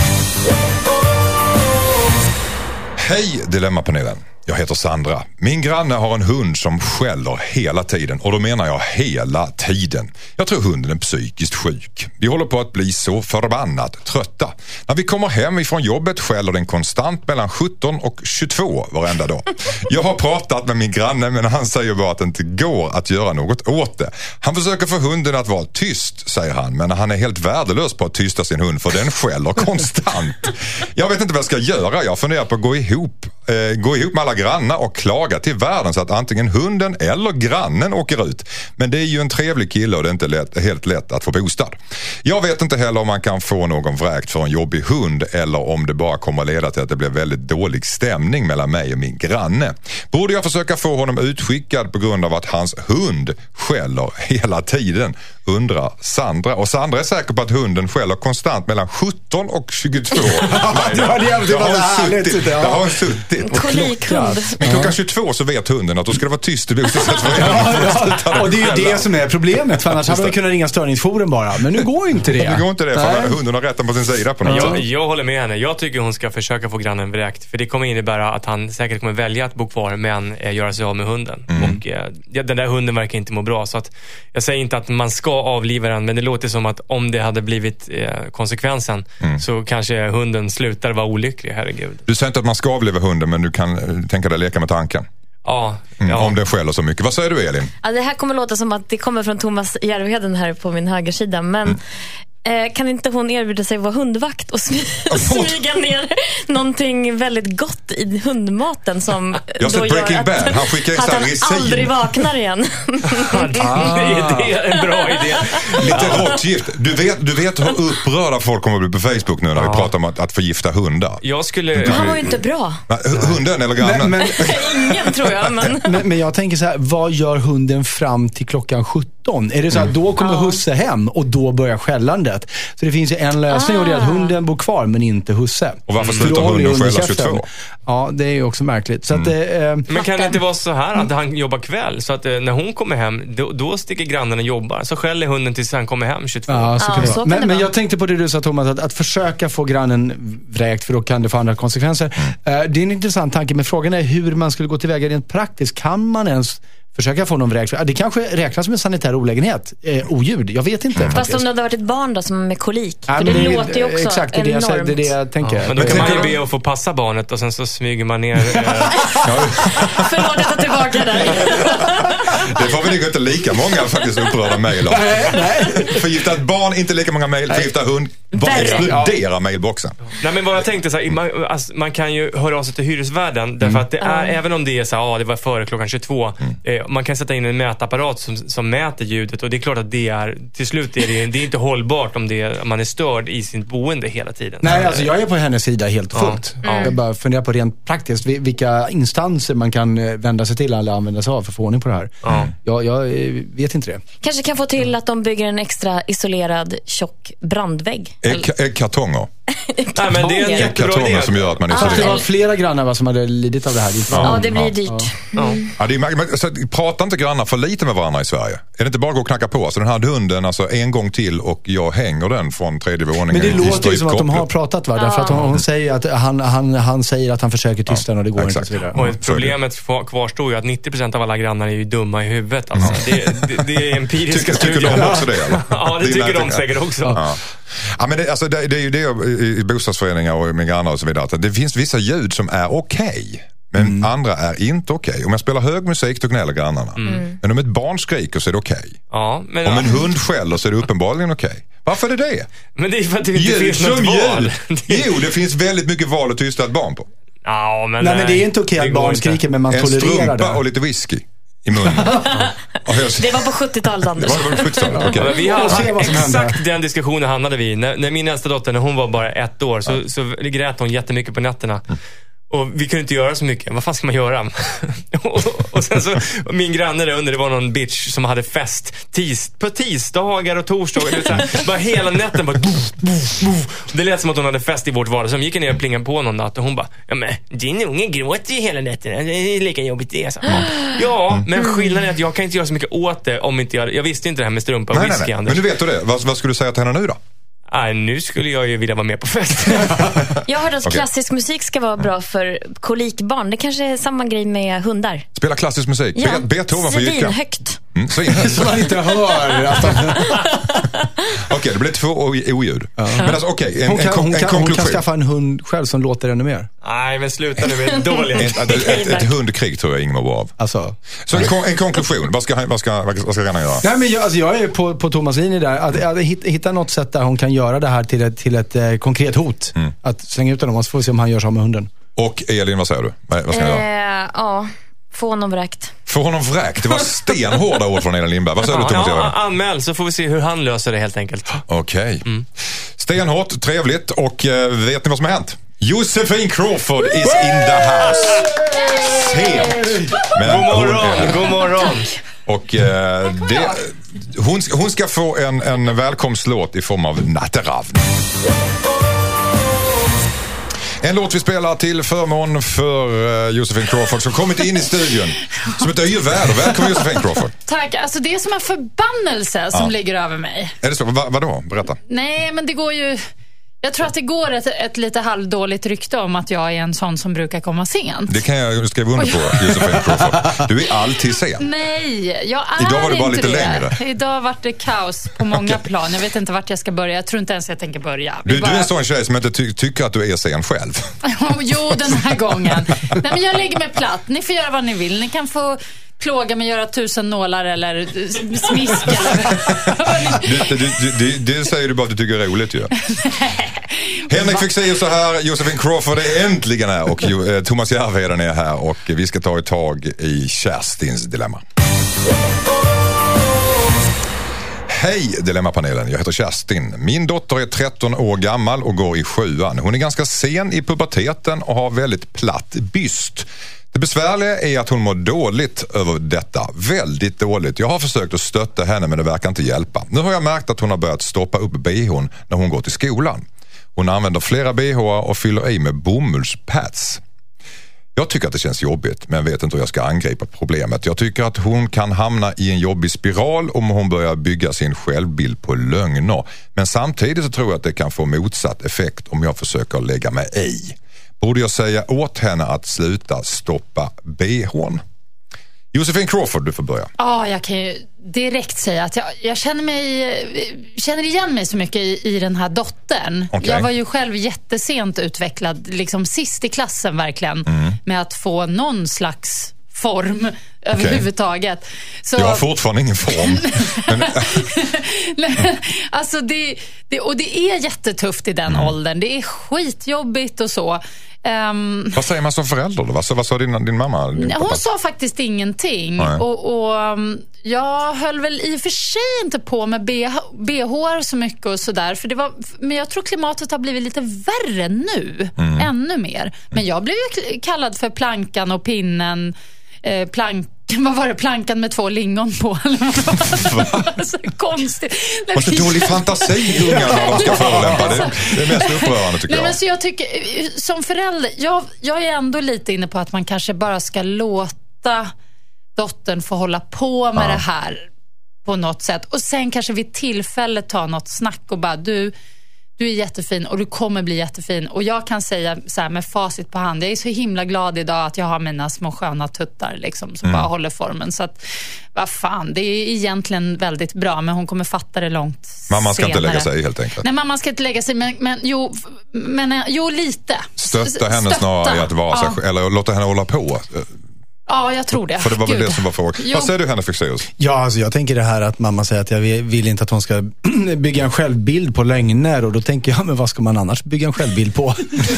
Speaker 2: Hej Dilemmapanelen. Jag heter Sandra. Min granne har en hund som skäller hela tiden. Och då menar jag hela tiden. Jag tror hunden är psykiskt sjuk. Vi håller på att bli så förbannat trötta. När vi kommer hem ifrån jobbet skäller den konstant mellan 17 och 22 varenda dag. Jag har pratat med min granne, men han säger bara att det inte går att göra något åt det. Han försöker få hunden att vara tyst, säger han. Men han är helt värdelös på att tysta sin hund, för den skäller konstant. Jag vet inte vad jag ska göra. Jag funderar på att gå ihop med alla grannar och klaga till världen så att antingen hunden eller grannen åker ut. Men det är ju en trevlig kille och det är inte helt lätt att få bostad. Jag vet inte heller om man kan få någon vräkt för en jobbig hund, eller om det bara kommer att leda till att det blir väldigt dålig stämning mellan mig och min granne. Borde jag försöka få honom utskickad på grund av att hans hund skäller hela tiden, undrar Sandra. Och Sandra är säker på att hunden skäller konstant mellan 17 och 22. Där har hon suttit. Men klockan 22 så vet hunden att då ska det vara tyst i bostadsrättsföreningen.
Speaker 3: Och det är ju det som är problemet, för annars hade man kunnat ringa störningsforum bara. Men nu går inte det.
Speaker 2: Nu går inte det, för hunden har rätten på sin sida på något sätt.
Speaker 4: Jag håller med henne. Jag tycker hon ska försöka få grannen vräkt, för det kommer innebära att han säkert kommer välja att bo kvar, men göra sig av med hunden. Och den där hunden verkar inte må bra, så att jag säger inte att man ska avliva den, men det låter som att om det hade blivit konsekvensen så kanske hunden slutar vara olycklig, herregud.
Speaker 2: Du säger inte att man ska avliva hunden, men du kan tänka dig leka med tanken.
Speaker 4: Ja.
Speaker 2: Om den skäller så mycket. Vad säger du, Elin?
Speaker 5: Ja, det här kommer låta som att det kommer från Thomas Järvheden här på min högersida, men kan inte hon erbjuda sig att vara hundvakt och smyga ner någonting väldigt gott i hundmaten som
Speaker 2: jag
Speaker 5: då
Speaker 2: sett
Speaker 5: gör
Speaker 2: Breaking Bad. Han skickar in
Speaker 5: att han
Speaker 2: resin.
Speaker 5: aldrig vaknar igen.
Speaker 4: Det är en bra idé.
Speaker 2: Lite råttgift. Du vet hur upprörda folk kommer att bli på Facebook nu när vi pratar om att förgifta hundar.
Speaker 5: Han var ju inte bra.
Speaker 2: Hunden eller grannen?
Speaker 5: Ingen tror jag.
Speaker 3: Men jag tänker så här, vad gör hunden fram till klockan 17? Är det så att då kommer husse hem och då börjar skällandet? Så det finns ju en lösning och det är att hunden bor kvar men inte husse.
Speaker 2: Och varför slutar hunden skälla 22?
Speaker 3: Ja, det är ju också märkligt. Så att,
Speaker 4: men kan det inte vara så här att han jobbar kväll så att när hon kommer hem då sticker grannen och jobbar så skäller hunden tills han kommer hem 22?
Speaker 3: Ja, så kan det vara. Men jag tänkte på det du sa, Thomas, att försöka få grannen vräkt för då kan det få andra konsekvenser. Det är en intressant tanke, men frågan är hur man skulle gå tillväga rent praktiskt. Kan man ens försöka få någon vräkt? Det kanske räknas som en sanitär olägenhet. Oljud, jag vet inte.
Speaker 5: Fast om det hade varit ett barn då som med kolik. För det låter ju också
Speaker 3: exakt,
Speaker 5: enormt.
Speaker 3: Det är det jag tänker.
Speaker 4: Ja, men då kan man ju be att få passa barnet och sen så smyger man ner...
Speaker 5: Förlåt, jag tar tillbaka det.
Speaker 2: Det får vi inte lika många faktiskt upprörda mejl om. Förgifta ett barn, inte lika många mejl. Förgifta hund, bara explodera mejlboxen.
Speaker 4: Nej, men vad jag tänkte så här, man kan ju höra av sig till hyresvärden därför att det är, även om det är så här, det var före klockan 22, man kan sätta in en mätapparat som mäter ljudet och det är klart att det är, till slut är det är inte hållbart om man är störd i sitt boende hela tiden.
Speaker 3: Nej, alltså jag är på hennes sida helt fullt. Jag bara funderar på rent praktiskt vilka instanser man kan vända sig till eller använda sig av för att få ordning på det här. Jag vet inte det.
Speaker 5: Kanske kan få till att de bygger en extra isolerad tjock brandvägg.
Speaker 2: Kartonger.
Speaker 4: Nej, men det är en jättebra idé
Speaker 2: som gör att man isolerar.
Speaker 3: Det var flera grannar som hade lidit av det här.
Speaker 5: Ja, det blir dyrt.
Speaker 2: Pratar inte grannar för lite med varandra i Sverige? Är det inte bara att gå och knacka på? Så den här hunden, alltså en gång till och jag hänger den från 3:e våningen.
Speaker 3: Men det låter ju som att de har pratat, va? Därför att hon säger att han säger att han försöker tysta och det går inte så vidare.
Speaker 4: Och problemet kvarstår ju att 90% av alla grannar är ju dumma i huvudet. Alltså. Det är empiriska studier.
Speaker 2: Tycker de också det? Eller?
Speaker 4: Ja, det tycker de säkert också.
Speaker 2: Ja, men det är ju det i bostadsföreningar och med grannar och så vidare. Att det finns vissa ljud som är okej. Men andra är inte okej. Om jag spelar hög musik då gnäller grannarna. Men om ett barn skriker så är det okej.
Speaker 4: Ja, men
Speaker 2: om en hund skäller så är det uppenbarligen okej. Varför är det?
Speaker 4: Men det är för att det inte finns något val.
Speaker 2: Jo, det finns väldigt mycket val att tysta ett barn på.
Speaker 4: Ja, men
Speaker 3: nej, men det är inte okej att barn skriker, men man tolererar det.
Speaker 2: En strumpa och lite whisky i munnen.
Speaker 5: Det var på 70-talet, Anders.
Speaker 2: Det var på 70-talet, okej.
Speaker 4: Vi har exakt den diskussionen hamnade vi. När min äldsta dotter, när hon var bara 1 år, så grät hon jättemycket på nätterna. Och vi kunde inte göra så mycket. Vad fan ska man göra? och sen så, min granne där under, det var någon bitch som hade fest på tisdagar och torsdagar. Bara hela nätten bara... Det lät som att hon hade fest i vårt vardagsrum. Gick ner och plingade på någon natt och hon bara, ja men din unge gråter ju hela nätten. Det är lika jobbigt det. Så. Ja, men skillnaden är att jag kan inte göra så mycket åt det om inte jag visste inte det här med strumpa och whisky, Anders.
Speaker 2: Men nu vet du det. Vad skulle du säga till henne nu då?
Speaker 4: Nu skulle jag ju vilja vara med på fest.
Speaker 5: Jag hörde att klassisk musik ska vara bra för kolikbarn. Det kanske är samma grej med hundar.
Speaker 2: Spela klassisk musik.
Speaker 5: Ja,
Speaker 2: Beethoven för Jycka.
Speaker 5: svinhögt.
Speaker 3: Så man inte hör.
Speaker 2: Okej, det blir 2 oljud. Men alltså,
Speaker 3: hon kan skaffa en hund själv som låter ännu mer.
Speaker 4: Nej, men sluta nu med dåligt.
Speaker 2: Ett hundkrig tror jag ingen mår bra av.
Speaker 3: Alltså.
Speaker 2: Så en konklusion. Vad ska grannar göra?
Speaker 3: Nej, men jag är på Thomas linje där. Att hitta något sätt där hon kan göra det här till ett konkret hot. Att slänga ut honom och så får vi se om han gör så med hunden.
Speaker 2: Och Elin, vad säger du? Vad ska jag göra?
Speaker 5: Ja, få honom vräkt.
Speaker 2: Få honom vräkt? Det var stenhårda ord från Elin Lindberg. Vad säger du, Thomas?
Speaker 4: Anmäl så får vi se hur han löser det helt enkelt.
Speaker 2: Okej. Stenhårt, trevligt och vet ni vad som har hänt? Josefin Crawford is in the house. Sent.
Speaker 4: God morgon.
Speaker 2: Och hon ska få en välkomstlåt i form av Natteravn. En låt vi spelar till förmån för Josefin Crawford som kommit in i studion som ett öjeväder. Välkommen Josefin Crawford.
Speaker 6: Tack, alltså det är som en förbannelse som ligger över mig.
Speaker 2: Är det så? Vadå? Berätta.
Speaker 6: Nej, men det går ju... Jag tror att det går ett lite halvdåligt rykte om att jag är en sån som brukar komma sent.
Speaker 2: Det kan jag skriva under på, Josefin Crawford. Du är alltid sen.
Speaker 6: Nej, jag är
Speaker 2: idag var det bara lite
Speaker 6: det.
Speaker 2: längre.
Speaker 6: Idag var det kaos på många plan. Jag vet inte vart jag ska börja. Jag tror inte ens jag tänker börja.
Speaker 2: Du är en sån tjej som inte tycker att du är sen själv.
Speaker 6: Jo, den här gången. Nej, men jag lägger mig platt. Ni får göra vad ni vill. Ni kan få plåga med att göra 1000 nålar eller smisk eller...
Speaker 2: Det säger du bara att du tycker är roligt ju. Henrik Fexeus så här, Josefin Crawford är äntligen här och Thomas Järvheden är här och vi ska ta ett tag i Kerstins dilemma. Hej Dilemmapanelen, jag heter Kerstin. Min dotter är 13 år gammal och går i 7:an. Hon är ganska sen i puberteten och har väldigt platt byst. Det besvärliga är att hon mår dåligt över detta. Väldigt dåligt. Jag har försökt att stötta henne men det verkar inte hjälpa. Nu har jag märkt att hon har börjat stoppa upp BH:n när hon går till skolan. Hon använder flera BH:ar och fyller i med bomullspads. Jag tycker att det känns jobbigt men vet inte hur jag ska angripa problemet. Jag tycker att hon kan hamna i en jobbig spiral om hon börjar bygga sin självbild på lögner. Men samtidigt så tror jag att det kan få motsatt effekt om jag försöker lägga mig i. Borde jag säga åt henne att sluta stoppa BH:n? Josefin Crawford, du får börja.
Speaker 6: Ja, jag kan ju direkt säga att jag känner igen mig så mycket i den här dottern.
Speaker 2: Okay.
Speaker 6: Jag var ju själv jättesent utvecklad, liksom sist i klassen verkligen, med att få någon slags form överhuvudtaget. Så...
Speaker 2: Jag har fortfarande ingen form.
Speaker 6: Alltså det är jättetufft i den åldern. Det är skitjobbigt och så.
Speaker 2: Vad säger man som förälder då? Vad sa din mamma?
Speaker 6: Hon sa faktiskt ingenting. Och jag höll väl i och för sig inte på med BH så mycket och sådär. Men jag tror klimatet har blivit lite värre nu. Ännu mer. Men jag blev ju kallad för plankan och pinnen. Vad var det? Plankan med 2 lingon på. Så konstigt.
Speaker 2: Vad så dålig fantasi ungarna när de ska förolämpa. Det är mest upprörande tycker jag.
Speaker 6: Men så jag tycker, som förälder, jag är ändå lite inne på att man kanske bara ska låta dottern få hålla på med det här på något sätt. Och sen kanske vid tillfälle ta något snack och bara, du är jättefin och du kommer bli jättefin. Och jag kan säga så här med facit på hand, jag är så himla glad idag att jag har mina små sköna tuttar liksom, som bara håller formen. Så att, vad fan, det är egentligen väldigt bra, men hon kommer fatta det långt
Speaker 2: Mamma ska
Speaker 6: senare.
Speaker 2: inte lägga sig helt enkelt.
Speaker 6: Nej, mamma ska inte lägga sig, men jo, lite.
Speaker 2: Stötta henne snarare i att vara sig, eller låta henne hålla på.
Speaker 6: Ja, jag tror det.
Speaker 2: För det var väl det som var frågan. Vad säger du, Henrik Fexeus?
Speaker 3: Ja, alltså jag tänker det här att mamma säger att jag vill inte att hon ska bygga en självbild på lögner. Och då tänker jag, men vad ska man annars bygga en självbild på?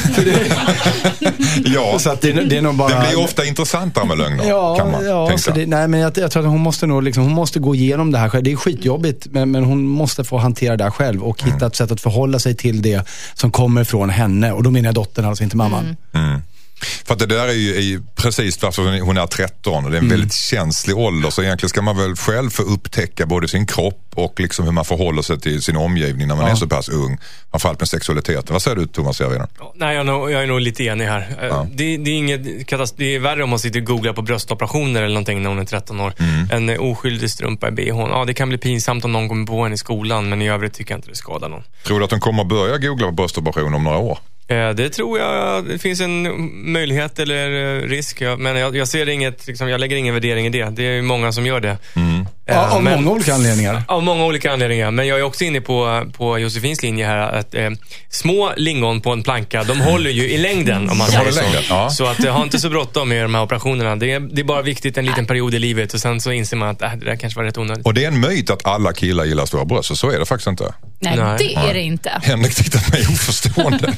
Speaker 2: Ja,
Speaker 3: så att det är nog bara...
Speaker 2: det blir ofta intressantare med lögner, kan man tänka.
Speaker 3: Så nej, men jag tror att hon måste nog hon måste gå igenom det här själv. Det är skitjobbigt, men hon måste få hantera det här själv och hitta ett sätt att förhålla sig till det som kommer från henne. Och då menar jag dottern, alltså inte mamman.
Speaker 2: För att det där är ju precis varför hon är 13 och det är en väldigt känslig ålder, så egentligen ska man väl själv få upptäcka både sin kropp och liksom hur man förhåller sig till sin omgivning när man är så pass ung, framförallt med sexualiteten. Vad säger du, Thomas Järvheden?
Speaker 4: Nej, jag är nog lite enig här. Det är inget det är värre om man sitter och googlar på bröstoperationer eller någonting när hon är 13 år. En oskyldig strumpa i BH:n. Ja, det kan bli pinsamt om någon kommer på henne i skolan, men i övrigt tycker jag inte det skadar någon.
Speaker 2: Tror du att hon kommer att börja googla på bröstoperation om några år?
Speaker 4: Det tror jag. Det finns en möjlighet eller risk. Men jag ser inget, liksom, jag lägger ingen värdering i det. Det är ju många som gör det.
Speaker 3: Av många olika anledningar.
Speaker 4: Av många olika anledningar. Men jag är också inne på Josefins linje här. Att små lingon på en planka, de håller ju i längden om man säger så.
Speaker 2: Ja.
Speaker 4: Så att ha inte så bråttom med de här operationerna. Det är bara viktigt en liten period i livet. Och sen så inser man att det där kanske var rätt onödigt.
Speaker 2: Och det är en myt att alla killar gillar stora bröst. Så är det faktiskt inte.
Speaker 6: Nej, det är det inte.
Speaker 2: Henrik tittat mig oförstående.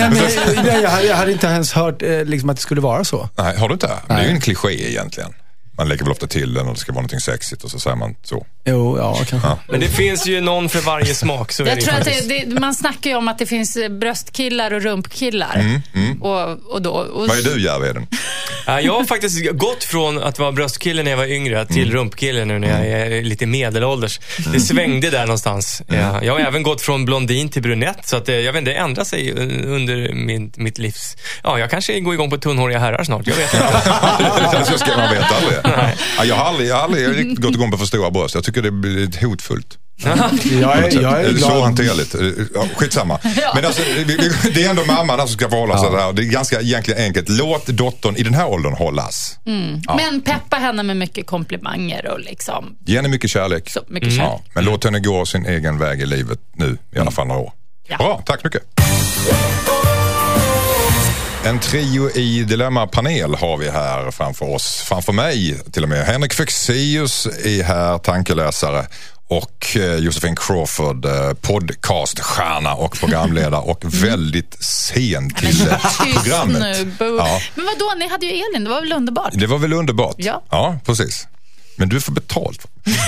Speaker 3: Jag hade inte ens hört liksom att det skulle vara så.
Speaker 2: Nej, har du inte? Det är ju en kliché egentligen. Man lägger väl ofta till den och det ska vara någonting sexigt och så säger man så.
Speaker 3: Jo, ja, kanske. Ja.
Speaker 4: Men det finns ju någon för varje smak. Så
Speaker 6: jag tror att man snackar ju om att det finns bröstkillar och rumpkillar.
Speaker 2: Vad är du, Järvheden?
Speaker 4: Jag har faktiskt gått från att vara bröstkille när jag var yngre till rumpkille nu när jag är lite medelålders. Det svängde där någonstans. Jag har även gått från blondin till brunett, så att jag vet inte, det ändrar sig under mitt livs... Ja, jag kanske går igång på tunnhåriga herrar snart, jag vet inte.
Speaker 2: Så ska man veta aldrig. Jag har aldrig riktigt gått igång på för stora bröst. Jag tycker det blir hotfullt.
Speaker 3: Jag är
Speaker 2: så hanterligt. Skitsamma. Men alltså, det är ändå mamman som ska förhålla sig där. Det är ganska egentligen enkelt. Låt dottern i den här åldern hållas.
Speaker 6: Men peppa henne med mycket komplimanger och liksom...
Speaker 2: Ge henne mycket kärlek.
Speaker 6: Så, mycket kärlek.
Speaker 2: Ja, men låt henne gå sin egen väg i livet nu, i alla fall några år.
Speaker 6: Ja.
Speaker 2: Bra, tack mycket. En trio i Dilemma-panel har vi här framför oss. Framför mig till och med. Henrik Fexeus är här, tankeläsare. Och Josefin Crawford, podcaststjärna och programledare och väldigt sen till programmet.
Speaker 6: Nu, ja. Men vadå, ni hade ju Elin, det var väl underbart?
Speaker 2: Det var väl underbart? Ja, precis. Men du får betalt.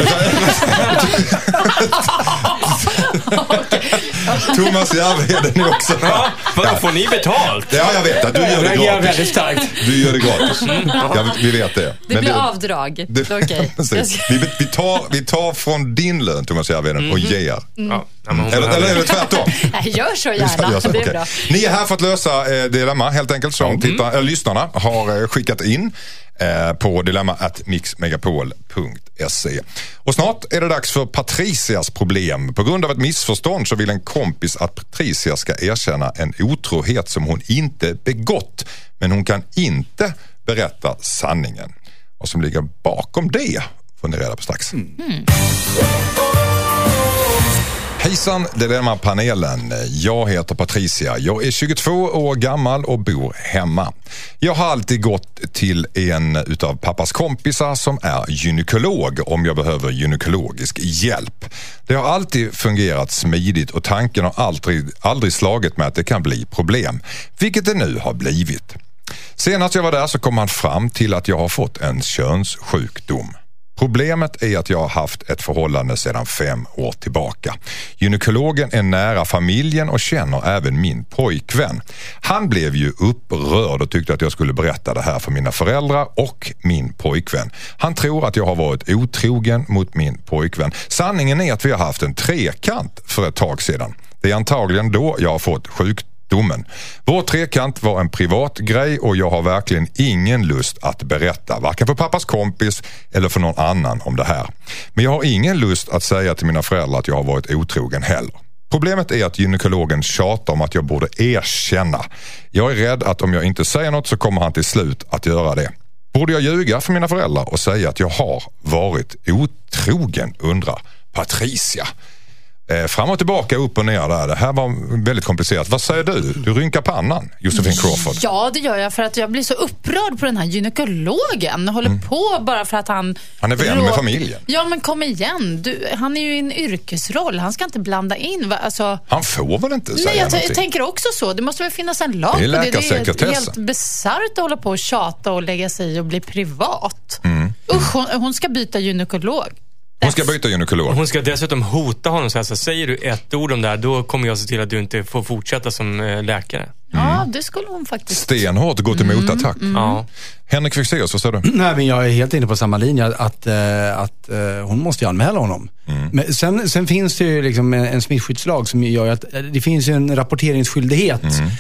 Speaker 2: Thomas Järvheden är också.
Speaker 4: Ja, vadå, får ni betalt?
Speaker 2: Ja, jag vet att du gör det gratis.
Speaker 3: Väldigt starkt.
Speaker 2: Du gör det gratis. Ja, vi vet det.
Speaker 6: Det blir avdrag. Okay.
Speaker 2: Vi tar från din lön, Thomas Järvheden, och ger.
Speaker 4: Ja,
Speaker 2: eller tvärtom.
Speaker 6: Jag gör så gärna. Det är bra.
Speaker 2: Ni är här för att lösa dilemma, helt enkelt, som lyssnarna har skickat in på dilemma@mixmegapol.se. Och snart är det dags för Patricias problem. På grund av ett missförstånd så vill en kompis att Patricia ska erkänna en otrohet som hon inte begått. Men hon kan inte berätta sanningen. Vad som ligger bakom det får ni reda på strax. Hejsan, Dilemma-panelen. Jag heter Patricia. Jag är 22 år gammal och bor hemma. Jag har alltid gått till en utav pappas kompisar som är gynekolog om jag behöver gynekologisk hjälp. Det har alltid fungerat smidigt och tanken har aldrig slagit mig att det kan bli problem, vilket det nu har blivit. Senast jag var där så kom han fram till att jag har fått en könssjukdom. Problemet är att jag har haft ett förhållande sedan 5 år tillbaka. Gynekologen är nära familjen och känner även min pojkvän. Han blev ju upprörd och tyckte att jag skulle berätta det här för mina föräldrar och min pojkvän. Han tror att jag har varit otrogen mot min pojkvän. Sanningen är att vi har haft en trekant för ett tag sedan. Det är antagligen då jag har fått sjukdomen. Vår trekant var en privat grej och jag har verkligen ingen lust att berätta, varken för pappas kompis eller för någon annan om det här. Men jag har ingen lust att säga till mina föräldrar att jag har varit otrogen heller. Problemet är att gynekologen tjatar om att jag borde erkänna. Jag är rädd att om jag inte säger något så kommer han till slut att göra det. Borde jag ljuga för mina föräldrar och säga att jag har varit otrogen, undrar Patricia. Fram och tillbaka, upp och ner där. Det här var väldigt komplicerat. Vad säger du? Du rynkar pannan, Josefin Crawford.
Speaker 6: Ja, det gör jag för att jag blir så upprörd på den här gynekologen. Håller på bara för att han
Speaker 2: är vän med familjen.
Speaker 6: Ja, men kom igen. Han är ju i en yrkesroll. Han ska inte blanda in. Alltså...
Speaker 2: Han får väl inte säga någonting?
Speaker 6: Jag tänker också så. Det måste väl finnas en lag.
Speaker 2: Det är läkarsekretessen.
Speaker 6: Det är helt bisarrt att hålla på och tjata och lägga sig i och bli privat. Usch, hon ska byta gynekolog.
Speaker 2: Hon ska byta gynekolog.
Speaker 4: Hon ska dessutom hota honom. Så här, säger du ett ord om det här, då kommer jag se till att du inte får fortsätta som läkare.
Speaker 6: Ja, det skulle hon faktiskt.
Speaker 2: Stenhårt gå till motattack.
Speaker 4: Ja.
Speaker 2: Henrik Fexeus, vad säger du?
Speaker 3: Nej, men jag är helt inne på samma linje att hon måste ju anmäla honom. Men sen finns det ju liksom en smittskyddslag som gör att det finns ju en rapporteringsskyldighet,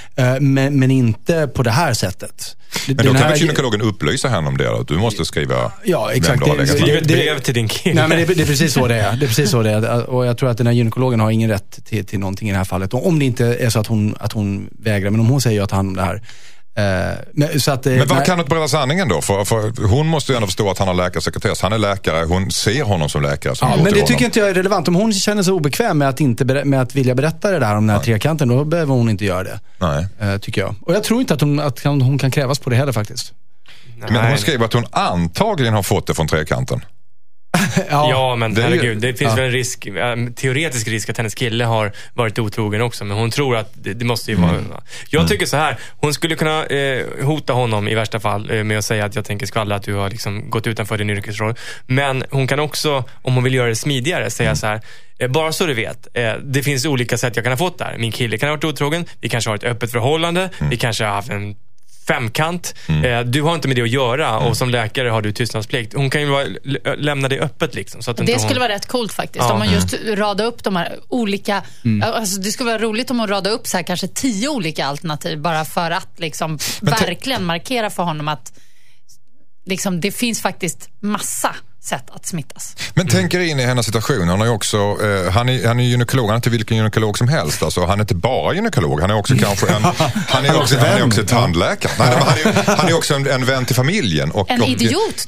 Speaker 3: men inte på det här sättet.
Speaker 2: Men då kan väl gynekologen upplysa henne om det då? Du måste skriva.
Speaker 3: Ja, exakt.
Speaker 4: Skriv ett brev till din kille.
Speaker 3: Nej, men det är precis så det är. Det är precis så det är. Och jag tror att den här gynekologen har ingen rätt till någonting i det här fallet. Om det inte är så att hon vägrar. Men om hon säger att han det här. Men vad
Speaker 2: kan du berätta sanningen då? För hon måste ju ändå förstå att han har läkarsekretess. Han är läkare, hon ser honom som läkare. Som
Speaker 3: men det tycker inte jag är relevant. Om hon känner sig obekväm med att vilja berätta det där om den här trekanten, då behöver hon inte göra det. Nej. Tycker jag. Och jag tror inte att hon kan krävas på det heller faktiskt.
Speaker 2: Nej. Men hon skriver att hon antagligen har fått det från trekanten.
Speaker 4: Ja, men herregud, det finns väl en teoretisk risk att hennes kille har varit otrogen också, men hon tror att det måste ju vara. Jag tycker så här, hon skulle kunna hota honom i värsta fall med att säga att jag tänker skvallra att du har liksom gått utanför din yrkesroll, men hon kan också, om hon vill göra det smidigare, säga så här: bara så du vet, det finns olika sätt jag kan ha fått där. Min kille kan ha varit otrogen, vi kanske har ett öppet förhållande, vi kanske har haft en femkant. Du har inte med det att göra och som läkare har du tystnadsplikt. Hon kan ju lämna det öppet liksom, så att
Speaker 6: det skulle vara rätt coolt faktiskt. Om man just radar upp de här olika alltså det skulle vara roligt om man radar upp så här kanske 10 olika alternativ bara för att liksom verkligen markera för honom att liksom, det finns faktiskt massa sätt att smittas.
Speaker 2: Men tänker in i hennes situation. Han är också, han är gynekolog, han är inte vilken gynekolog som helst. Alltså, han är inte bara gynekolog, han är också kanske han är också tandläkare. Nej, han är också en vän till familjen.
Speaker 6: En idiot.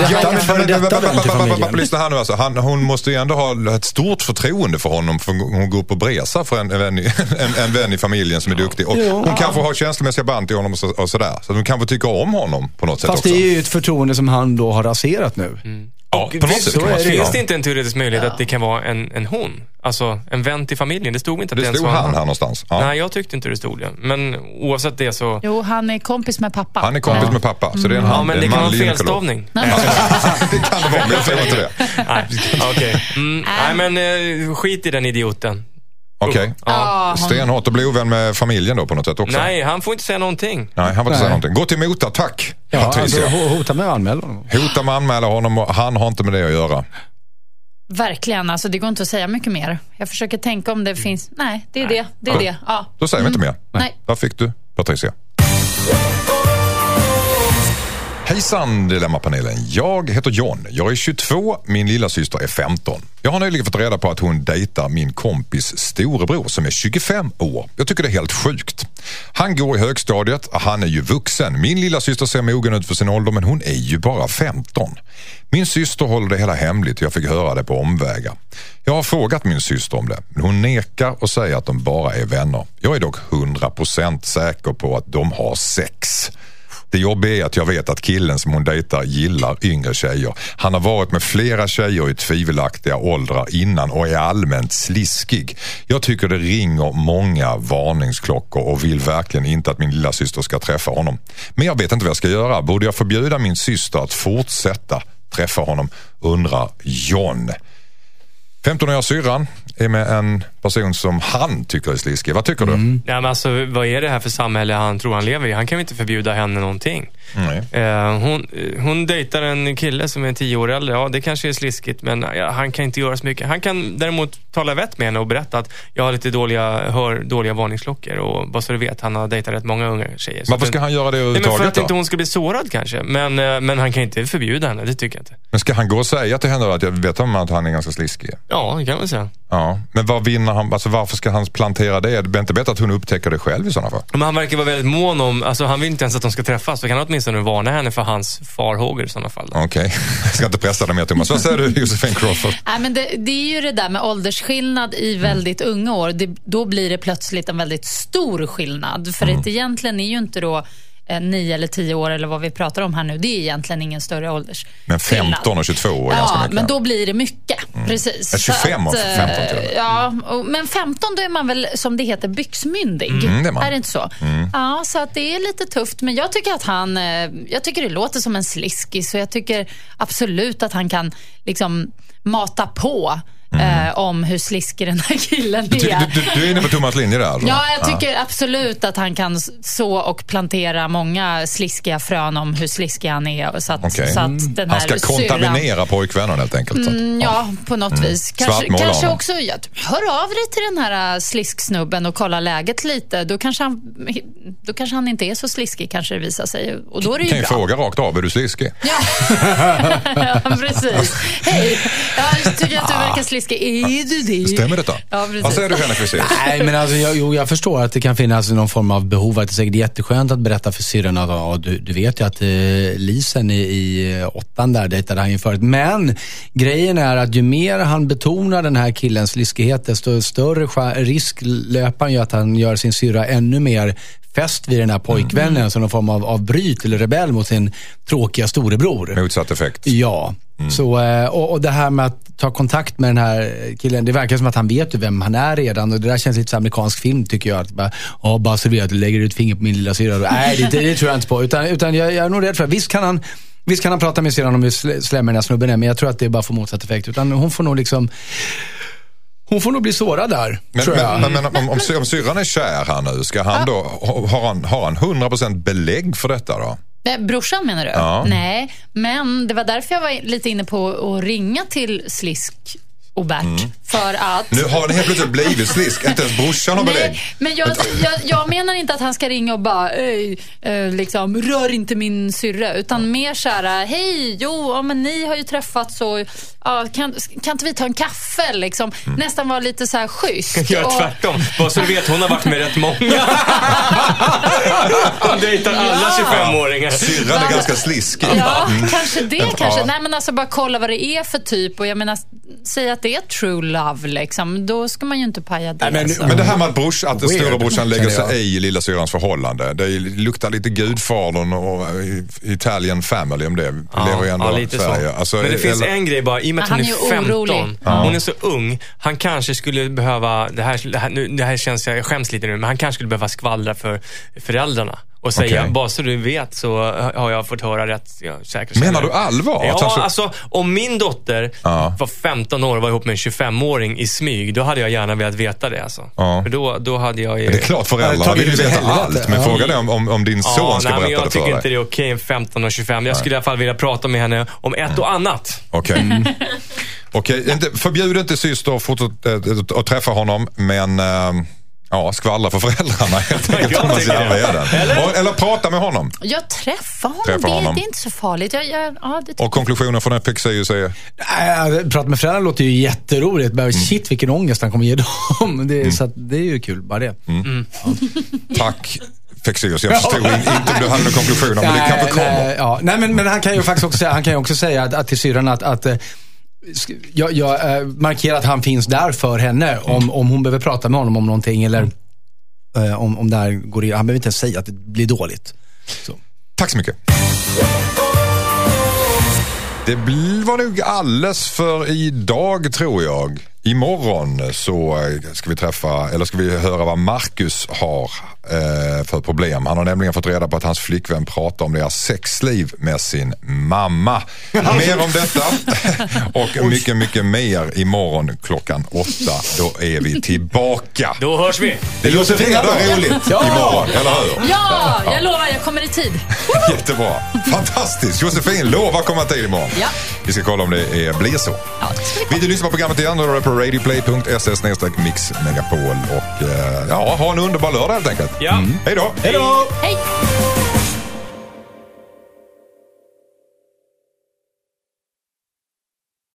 Speaker 2: Lyssna här nu alltså. Hon måste ju ändå ha ett stort förtroende för honom, för hon går upp och bresa för en vän i familjen som är duktig. Och hon kanske har känslomässiga band till honom och sådär. Så hon kanske tycker om honom på något sätt också.
Speaker 3: Fast det är ju ett förtroende som han då har raserat nu.
Speaker 2: Ja, på något sätt
Speaker 4: finns det inte en teoretisk möjlighet att det kan vara en hon? Alltså en vän till familjen. Det stod inte att
Speaker 2: det stod han här någonstans. Ja.
Speaker 4: Nej, jag tyckte inte det stod det. Men oavsett det så...
Speaker 6: Jo, han är kompis med pappa.
Speaker 2: Han är kompis med pappa. Så det är en han.
Speaker 4: Ja, men det kan vara en felstavning.
Speaker 2: Det kan det vara, men jag tror inte det.
Speaker 4: Nej, okej. Nej, men skit i den idioten.
Speaker 2: Okej. Stenhårt och bli ovän med familjen då på något sätt också.
Speaker 4: Nej, han får inte säga någonting.
Speaker 2: Nej, han får inte säga någonting. Gå till Mota, tack.
Speaker 3: Patricia. Hota med att anmäla honom.
Speaker 2: Hota med att anmäla honom och han har inte med det att göra.
Speaker 6: Verkligen, alltså det går inte att säga mycket mer. Jag försöker tänka om det finns... Nej, det är det. Det är det. Ja.
Speaker 2: Då säger vi inte mer.
Speaker 6: Nej.
Speaker 2: Vad fick du, Patricia? Hejsan Dilemmapanelen, jag heter John. Jag är 22, min lilla syster är 15. Jag har nyligen fått reda på att hon dejtar min kompis storebror som är 25 år. Jag tycker det är helt sjukt. Han går i högstadiet, han är ju vuxen. Min lilla syster ser mogen ut för sin ålder, men hon är ju bara 15. Min syster håller det hela hemligt och jag fick höra det på omvägar. Jag har frågat min syster om det, men hon nekar och säger att de bara är vänner. Jag är dock 100% säker på att de har sex. Det jobbiga är att jag vet att killen som hon dejtar gillar yngre tjejer. Han har varit med flera tjejer i tvivelaktiga åldrar innan och är allmänt sliskig. Jag tycker det ringer många varningsklockor och vill verkligen inte att min lilla syster ska träffa honom. Men jag vet inte vad jag ska göra. Borde jag förbjuda min syster att fortsätta träffa honom? Undrar John. 15-åriga syrran är med en person som han tycker är sliskig. Vad tycker du?
Speaker 4: Ja, men alltså, vad är det här för samhälle han tror han lever i? Han kan ju inte förbjuda henne någonting. Hon dejtar en kille som är 10 år äldre. Ja, det kanske är sliskigt, men han kan inte göra så mycket. Han kan däremot tala vett med henne och berätta att jag har lite dåliga varningsklockor. Och bara så du vet, han har dejtat rätt många unga tjejer.
Speaker 2: Varför ska han göra det överhuvudtaget?
Speaker 4: För att inte hon ska bli sårad kanske. Men han kan inte förbjuda henne, det tycker jag inte.
Speaker 2: Men ska han gå och säga till henne att jag vet om att han är ganska sliskig?
Speaker 4: Ja, det kan man säga.
Speaker 2: Ja, men vad vinner han? Alltså varför ska han plantera det? Det är inte bättre att hon upptäcker det själv i sådana fall.
Speaker 4: Men han verkar vara väldigt mån om, alltså han vill inte ens att de ska träffas. Så kan han åtminstone varna henne för hans farhågor i sådana fall.
Speaker 2: Okej. Jag ska inte pressa dig mer, Thomas. Vad säger du, Josefin Crawford?
Speaker 6: Nej, men det är ju det där med åldersskillnad i väldigt unga år. Då blir det plötsligt en väldigt stor skillnad. För att egentligen är ju inte då 9 eller 10 år eller vad vi pratar om här nu. Det är egentligen ingen större ålders.
Speaker 2: Men 15 och 22 år är ganska mycket.
Speaker 6: Men då blir det mycket. Precis.
Speaker 2: 25 och 15 till och med.
Speaker 6: Men 15 då är man väl, som det heter, byxmyndig. Är det inte så? Ja, så att det är lite tufft. Men jag tycker att jag tycker det låter som en sliskig. Så jag tycker absolut att han kan liksom mata på om hur sliskig den här killen är.
Speaker 2: Du är inne på Thomas linje där alltså?
Speaker 6: Ja, jag tycker absolut att han kan så och plantera många sliskiga frön om hur sliskig han är. Så att den här
Speaker 2: han ska kontaminera pojkvännen helt enkelt.
Speaker 6: Ja, på något vis. Kanske också, hör av dig till den här slisksnubben och kolla läget lite. Då kanske han inte är så sliskig, kanske det visar sig. Och då är det ju
Speaker 2: kan
Speaker 6: bra.
Speaker 2: Ju fråga rakt av, är du sliskig?
Speaker 6: Ja, precis. Hej, jag tycker att du verkar sliskig. Är du det?
Speaker 2: Stämmer detta?
Speaker 6: Ja,
Speaker 2: vad säger du, Henrik Frisén?
Speaker 3: Nej, men alltså, jag förstår att det kan finnas någon form av behov. Att det är säkert jätteskönt att berätta för syrran att du vet ju att Lisen i 8:an där dejtade han ju förut. Men grejen är att ju mer han betonar den här killens sliskighet, desto större risk löper han ju att han gör sin syrra ännu mer fäst vid den här pojkvännen som någon form av bryt eller rebell mot sin tråkiga storebror.
Speaker 2: Motsatt effekt.
Speaker 3: Ja. Så, och det här med att ta kontakt med den här killen, det verkar som att han vet ju vem han är redan, och det där känns lite som amerikansk film, tycker jag, att bara servera att du lägger ut finger på min lilla syra. Nej, det tror jag inte på, utan jag är nog rädd för att visst kan han prata med syran om hur slämmer den här snubben är, men jag tror att det är bara för motsatt effekt, utan hon får nog bli sårad där, tror jag.
Speaker 2: Men om syrran är kär här nu, ska han då, har han 100% belägg för detta då?
Speaker 6: Brorsan menar du?
Speaker 2: Ja.
Speaker 6: Nej, men det var därför jag var lite inne på att ringa till och Bert. För att...
Speaker 2: Nu har det helt plötsligt blivit slisk. Inte ens brorsan har belägg.
Speaker 6: Men jag menar inte att han ska ringa och bara liksom, rör inte min syrra. Utan mer så här, hej, men ni har ju träffats och kan inte vi ta en kaffe liksom? Nästan vara lite så här schysst.
Speaker 4: Jag tvärtom. Bara så du vet, hon har varit med rätt många. Hon dejtar alla 25-åringar.
Speaker 2: Syrran är ganska sliskig.
Speaker 6: Ja, kanske det. Nej, men alltså bara kolla vad det är för typ. Och jag menar, säga att det är true love liksom. Då ska man ju inte paja det.
Speaker 2: Men det här med att storebrorsan lägger sig i lilla syrrans förhållande. Det luktar lite Gudfadern och Italian Family om det. Vi lever ju ändå
Speaker 4: lite
Speaker 2: Sverige.
Speaker 4: Så.
Speaker 2: Alltså,
Speaker 4: men det finns en grej bara. I och med att hon är 15. Hon är så ung. Han kanske skulle behöva, det här känns, jag skäms lite nu, men han kanske skulle behöva skvallra för föräldrarna. Och säga, bara så du vet så har jag fått höra rätt säkert.
Speaker 2: Menar du allvar?
Speaker 4: Ja, alltså om min dotter var 15 år och var ihop med en 25-åring i smyg, då hade jag gärna velat veta det alltså. För då hade jag ju...
Speaker 2: Men det är klart föräldrarna vill ju veta allt. Men frågan är om din son ska berätta det för dig.
Speaker 4: Jag tycker inte det är okej, en 15 och 25. Jag skulle i alla fall vilja prata med henne om ett och annat.
Speaker 2: Okej. Förbjud inte syster att träffa honom, men... skvallra för föräldrarna helt enkelt om man ser världen. Eller prata med honom.
Speaker 6: Jag träffar honom. Det är inte så farligt.
Speaker 2: Och konklusionen från den Fexeus säger?
Speaker 3: Prata med föräldrarna låter ju jätteroligt. Men shit, vilken ångest han kommer ge dem. Så att det är ju kul, bara det.
Speaker 2: Tack Fexeus. Jag förstod inte om du hade någon konklusion, men det kanske kommer.
Speaker 3: Nej, men han kan ju faktiskt också säga att till syrran att jag markerar att han finns där för henne om hon behöver prata med honom om någonting eller om det här går in. Han behöver inte säga att det blir dåligt. Så.
Speaker 2: Tack så mycket. Det var nog alldeles för idag, tror jag. Imorgon så ska vi höra vad Marcus har för problem. Han har nämligen fått reda på att hans flickvän pratar om deras sexliv med sin mamma. Mer om detta och mycket, mycket mer imorgon 8:00. Då är vi tillbaka.
Speaker 4: Då hörs vi.
Speaker 2: Det låter redan roligt imorgon, eller hur?
Speaker 6: Ja, jag lovar, jag kommer i tid.
Speaker 2: Jättebra. Fantastiskt. Josefin lovar att komma till imorgon. Ja. Vi ska kolla om det blir så.
Speaker 6: Ja,
Speaker 2: vill du lyssna på programmet igen, då är det på radioplay.se/mixmegapol och ha en underbar lördag helt enkelt.
Speaker 4: Ja.
Speaker 2: Hej då.
Speaker 6: Hej.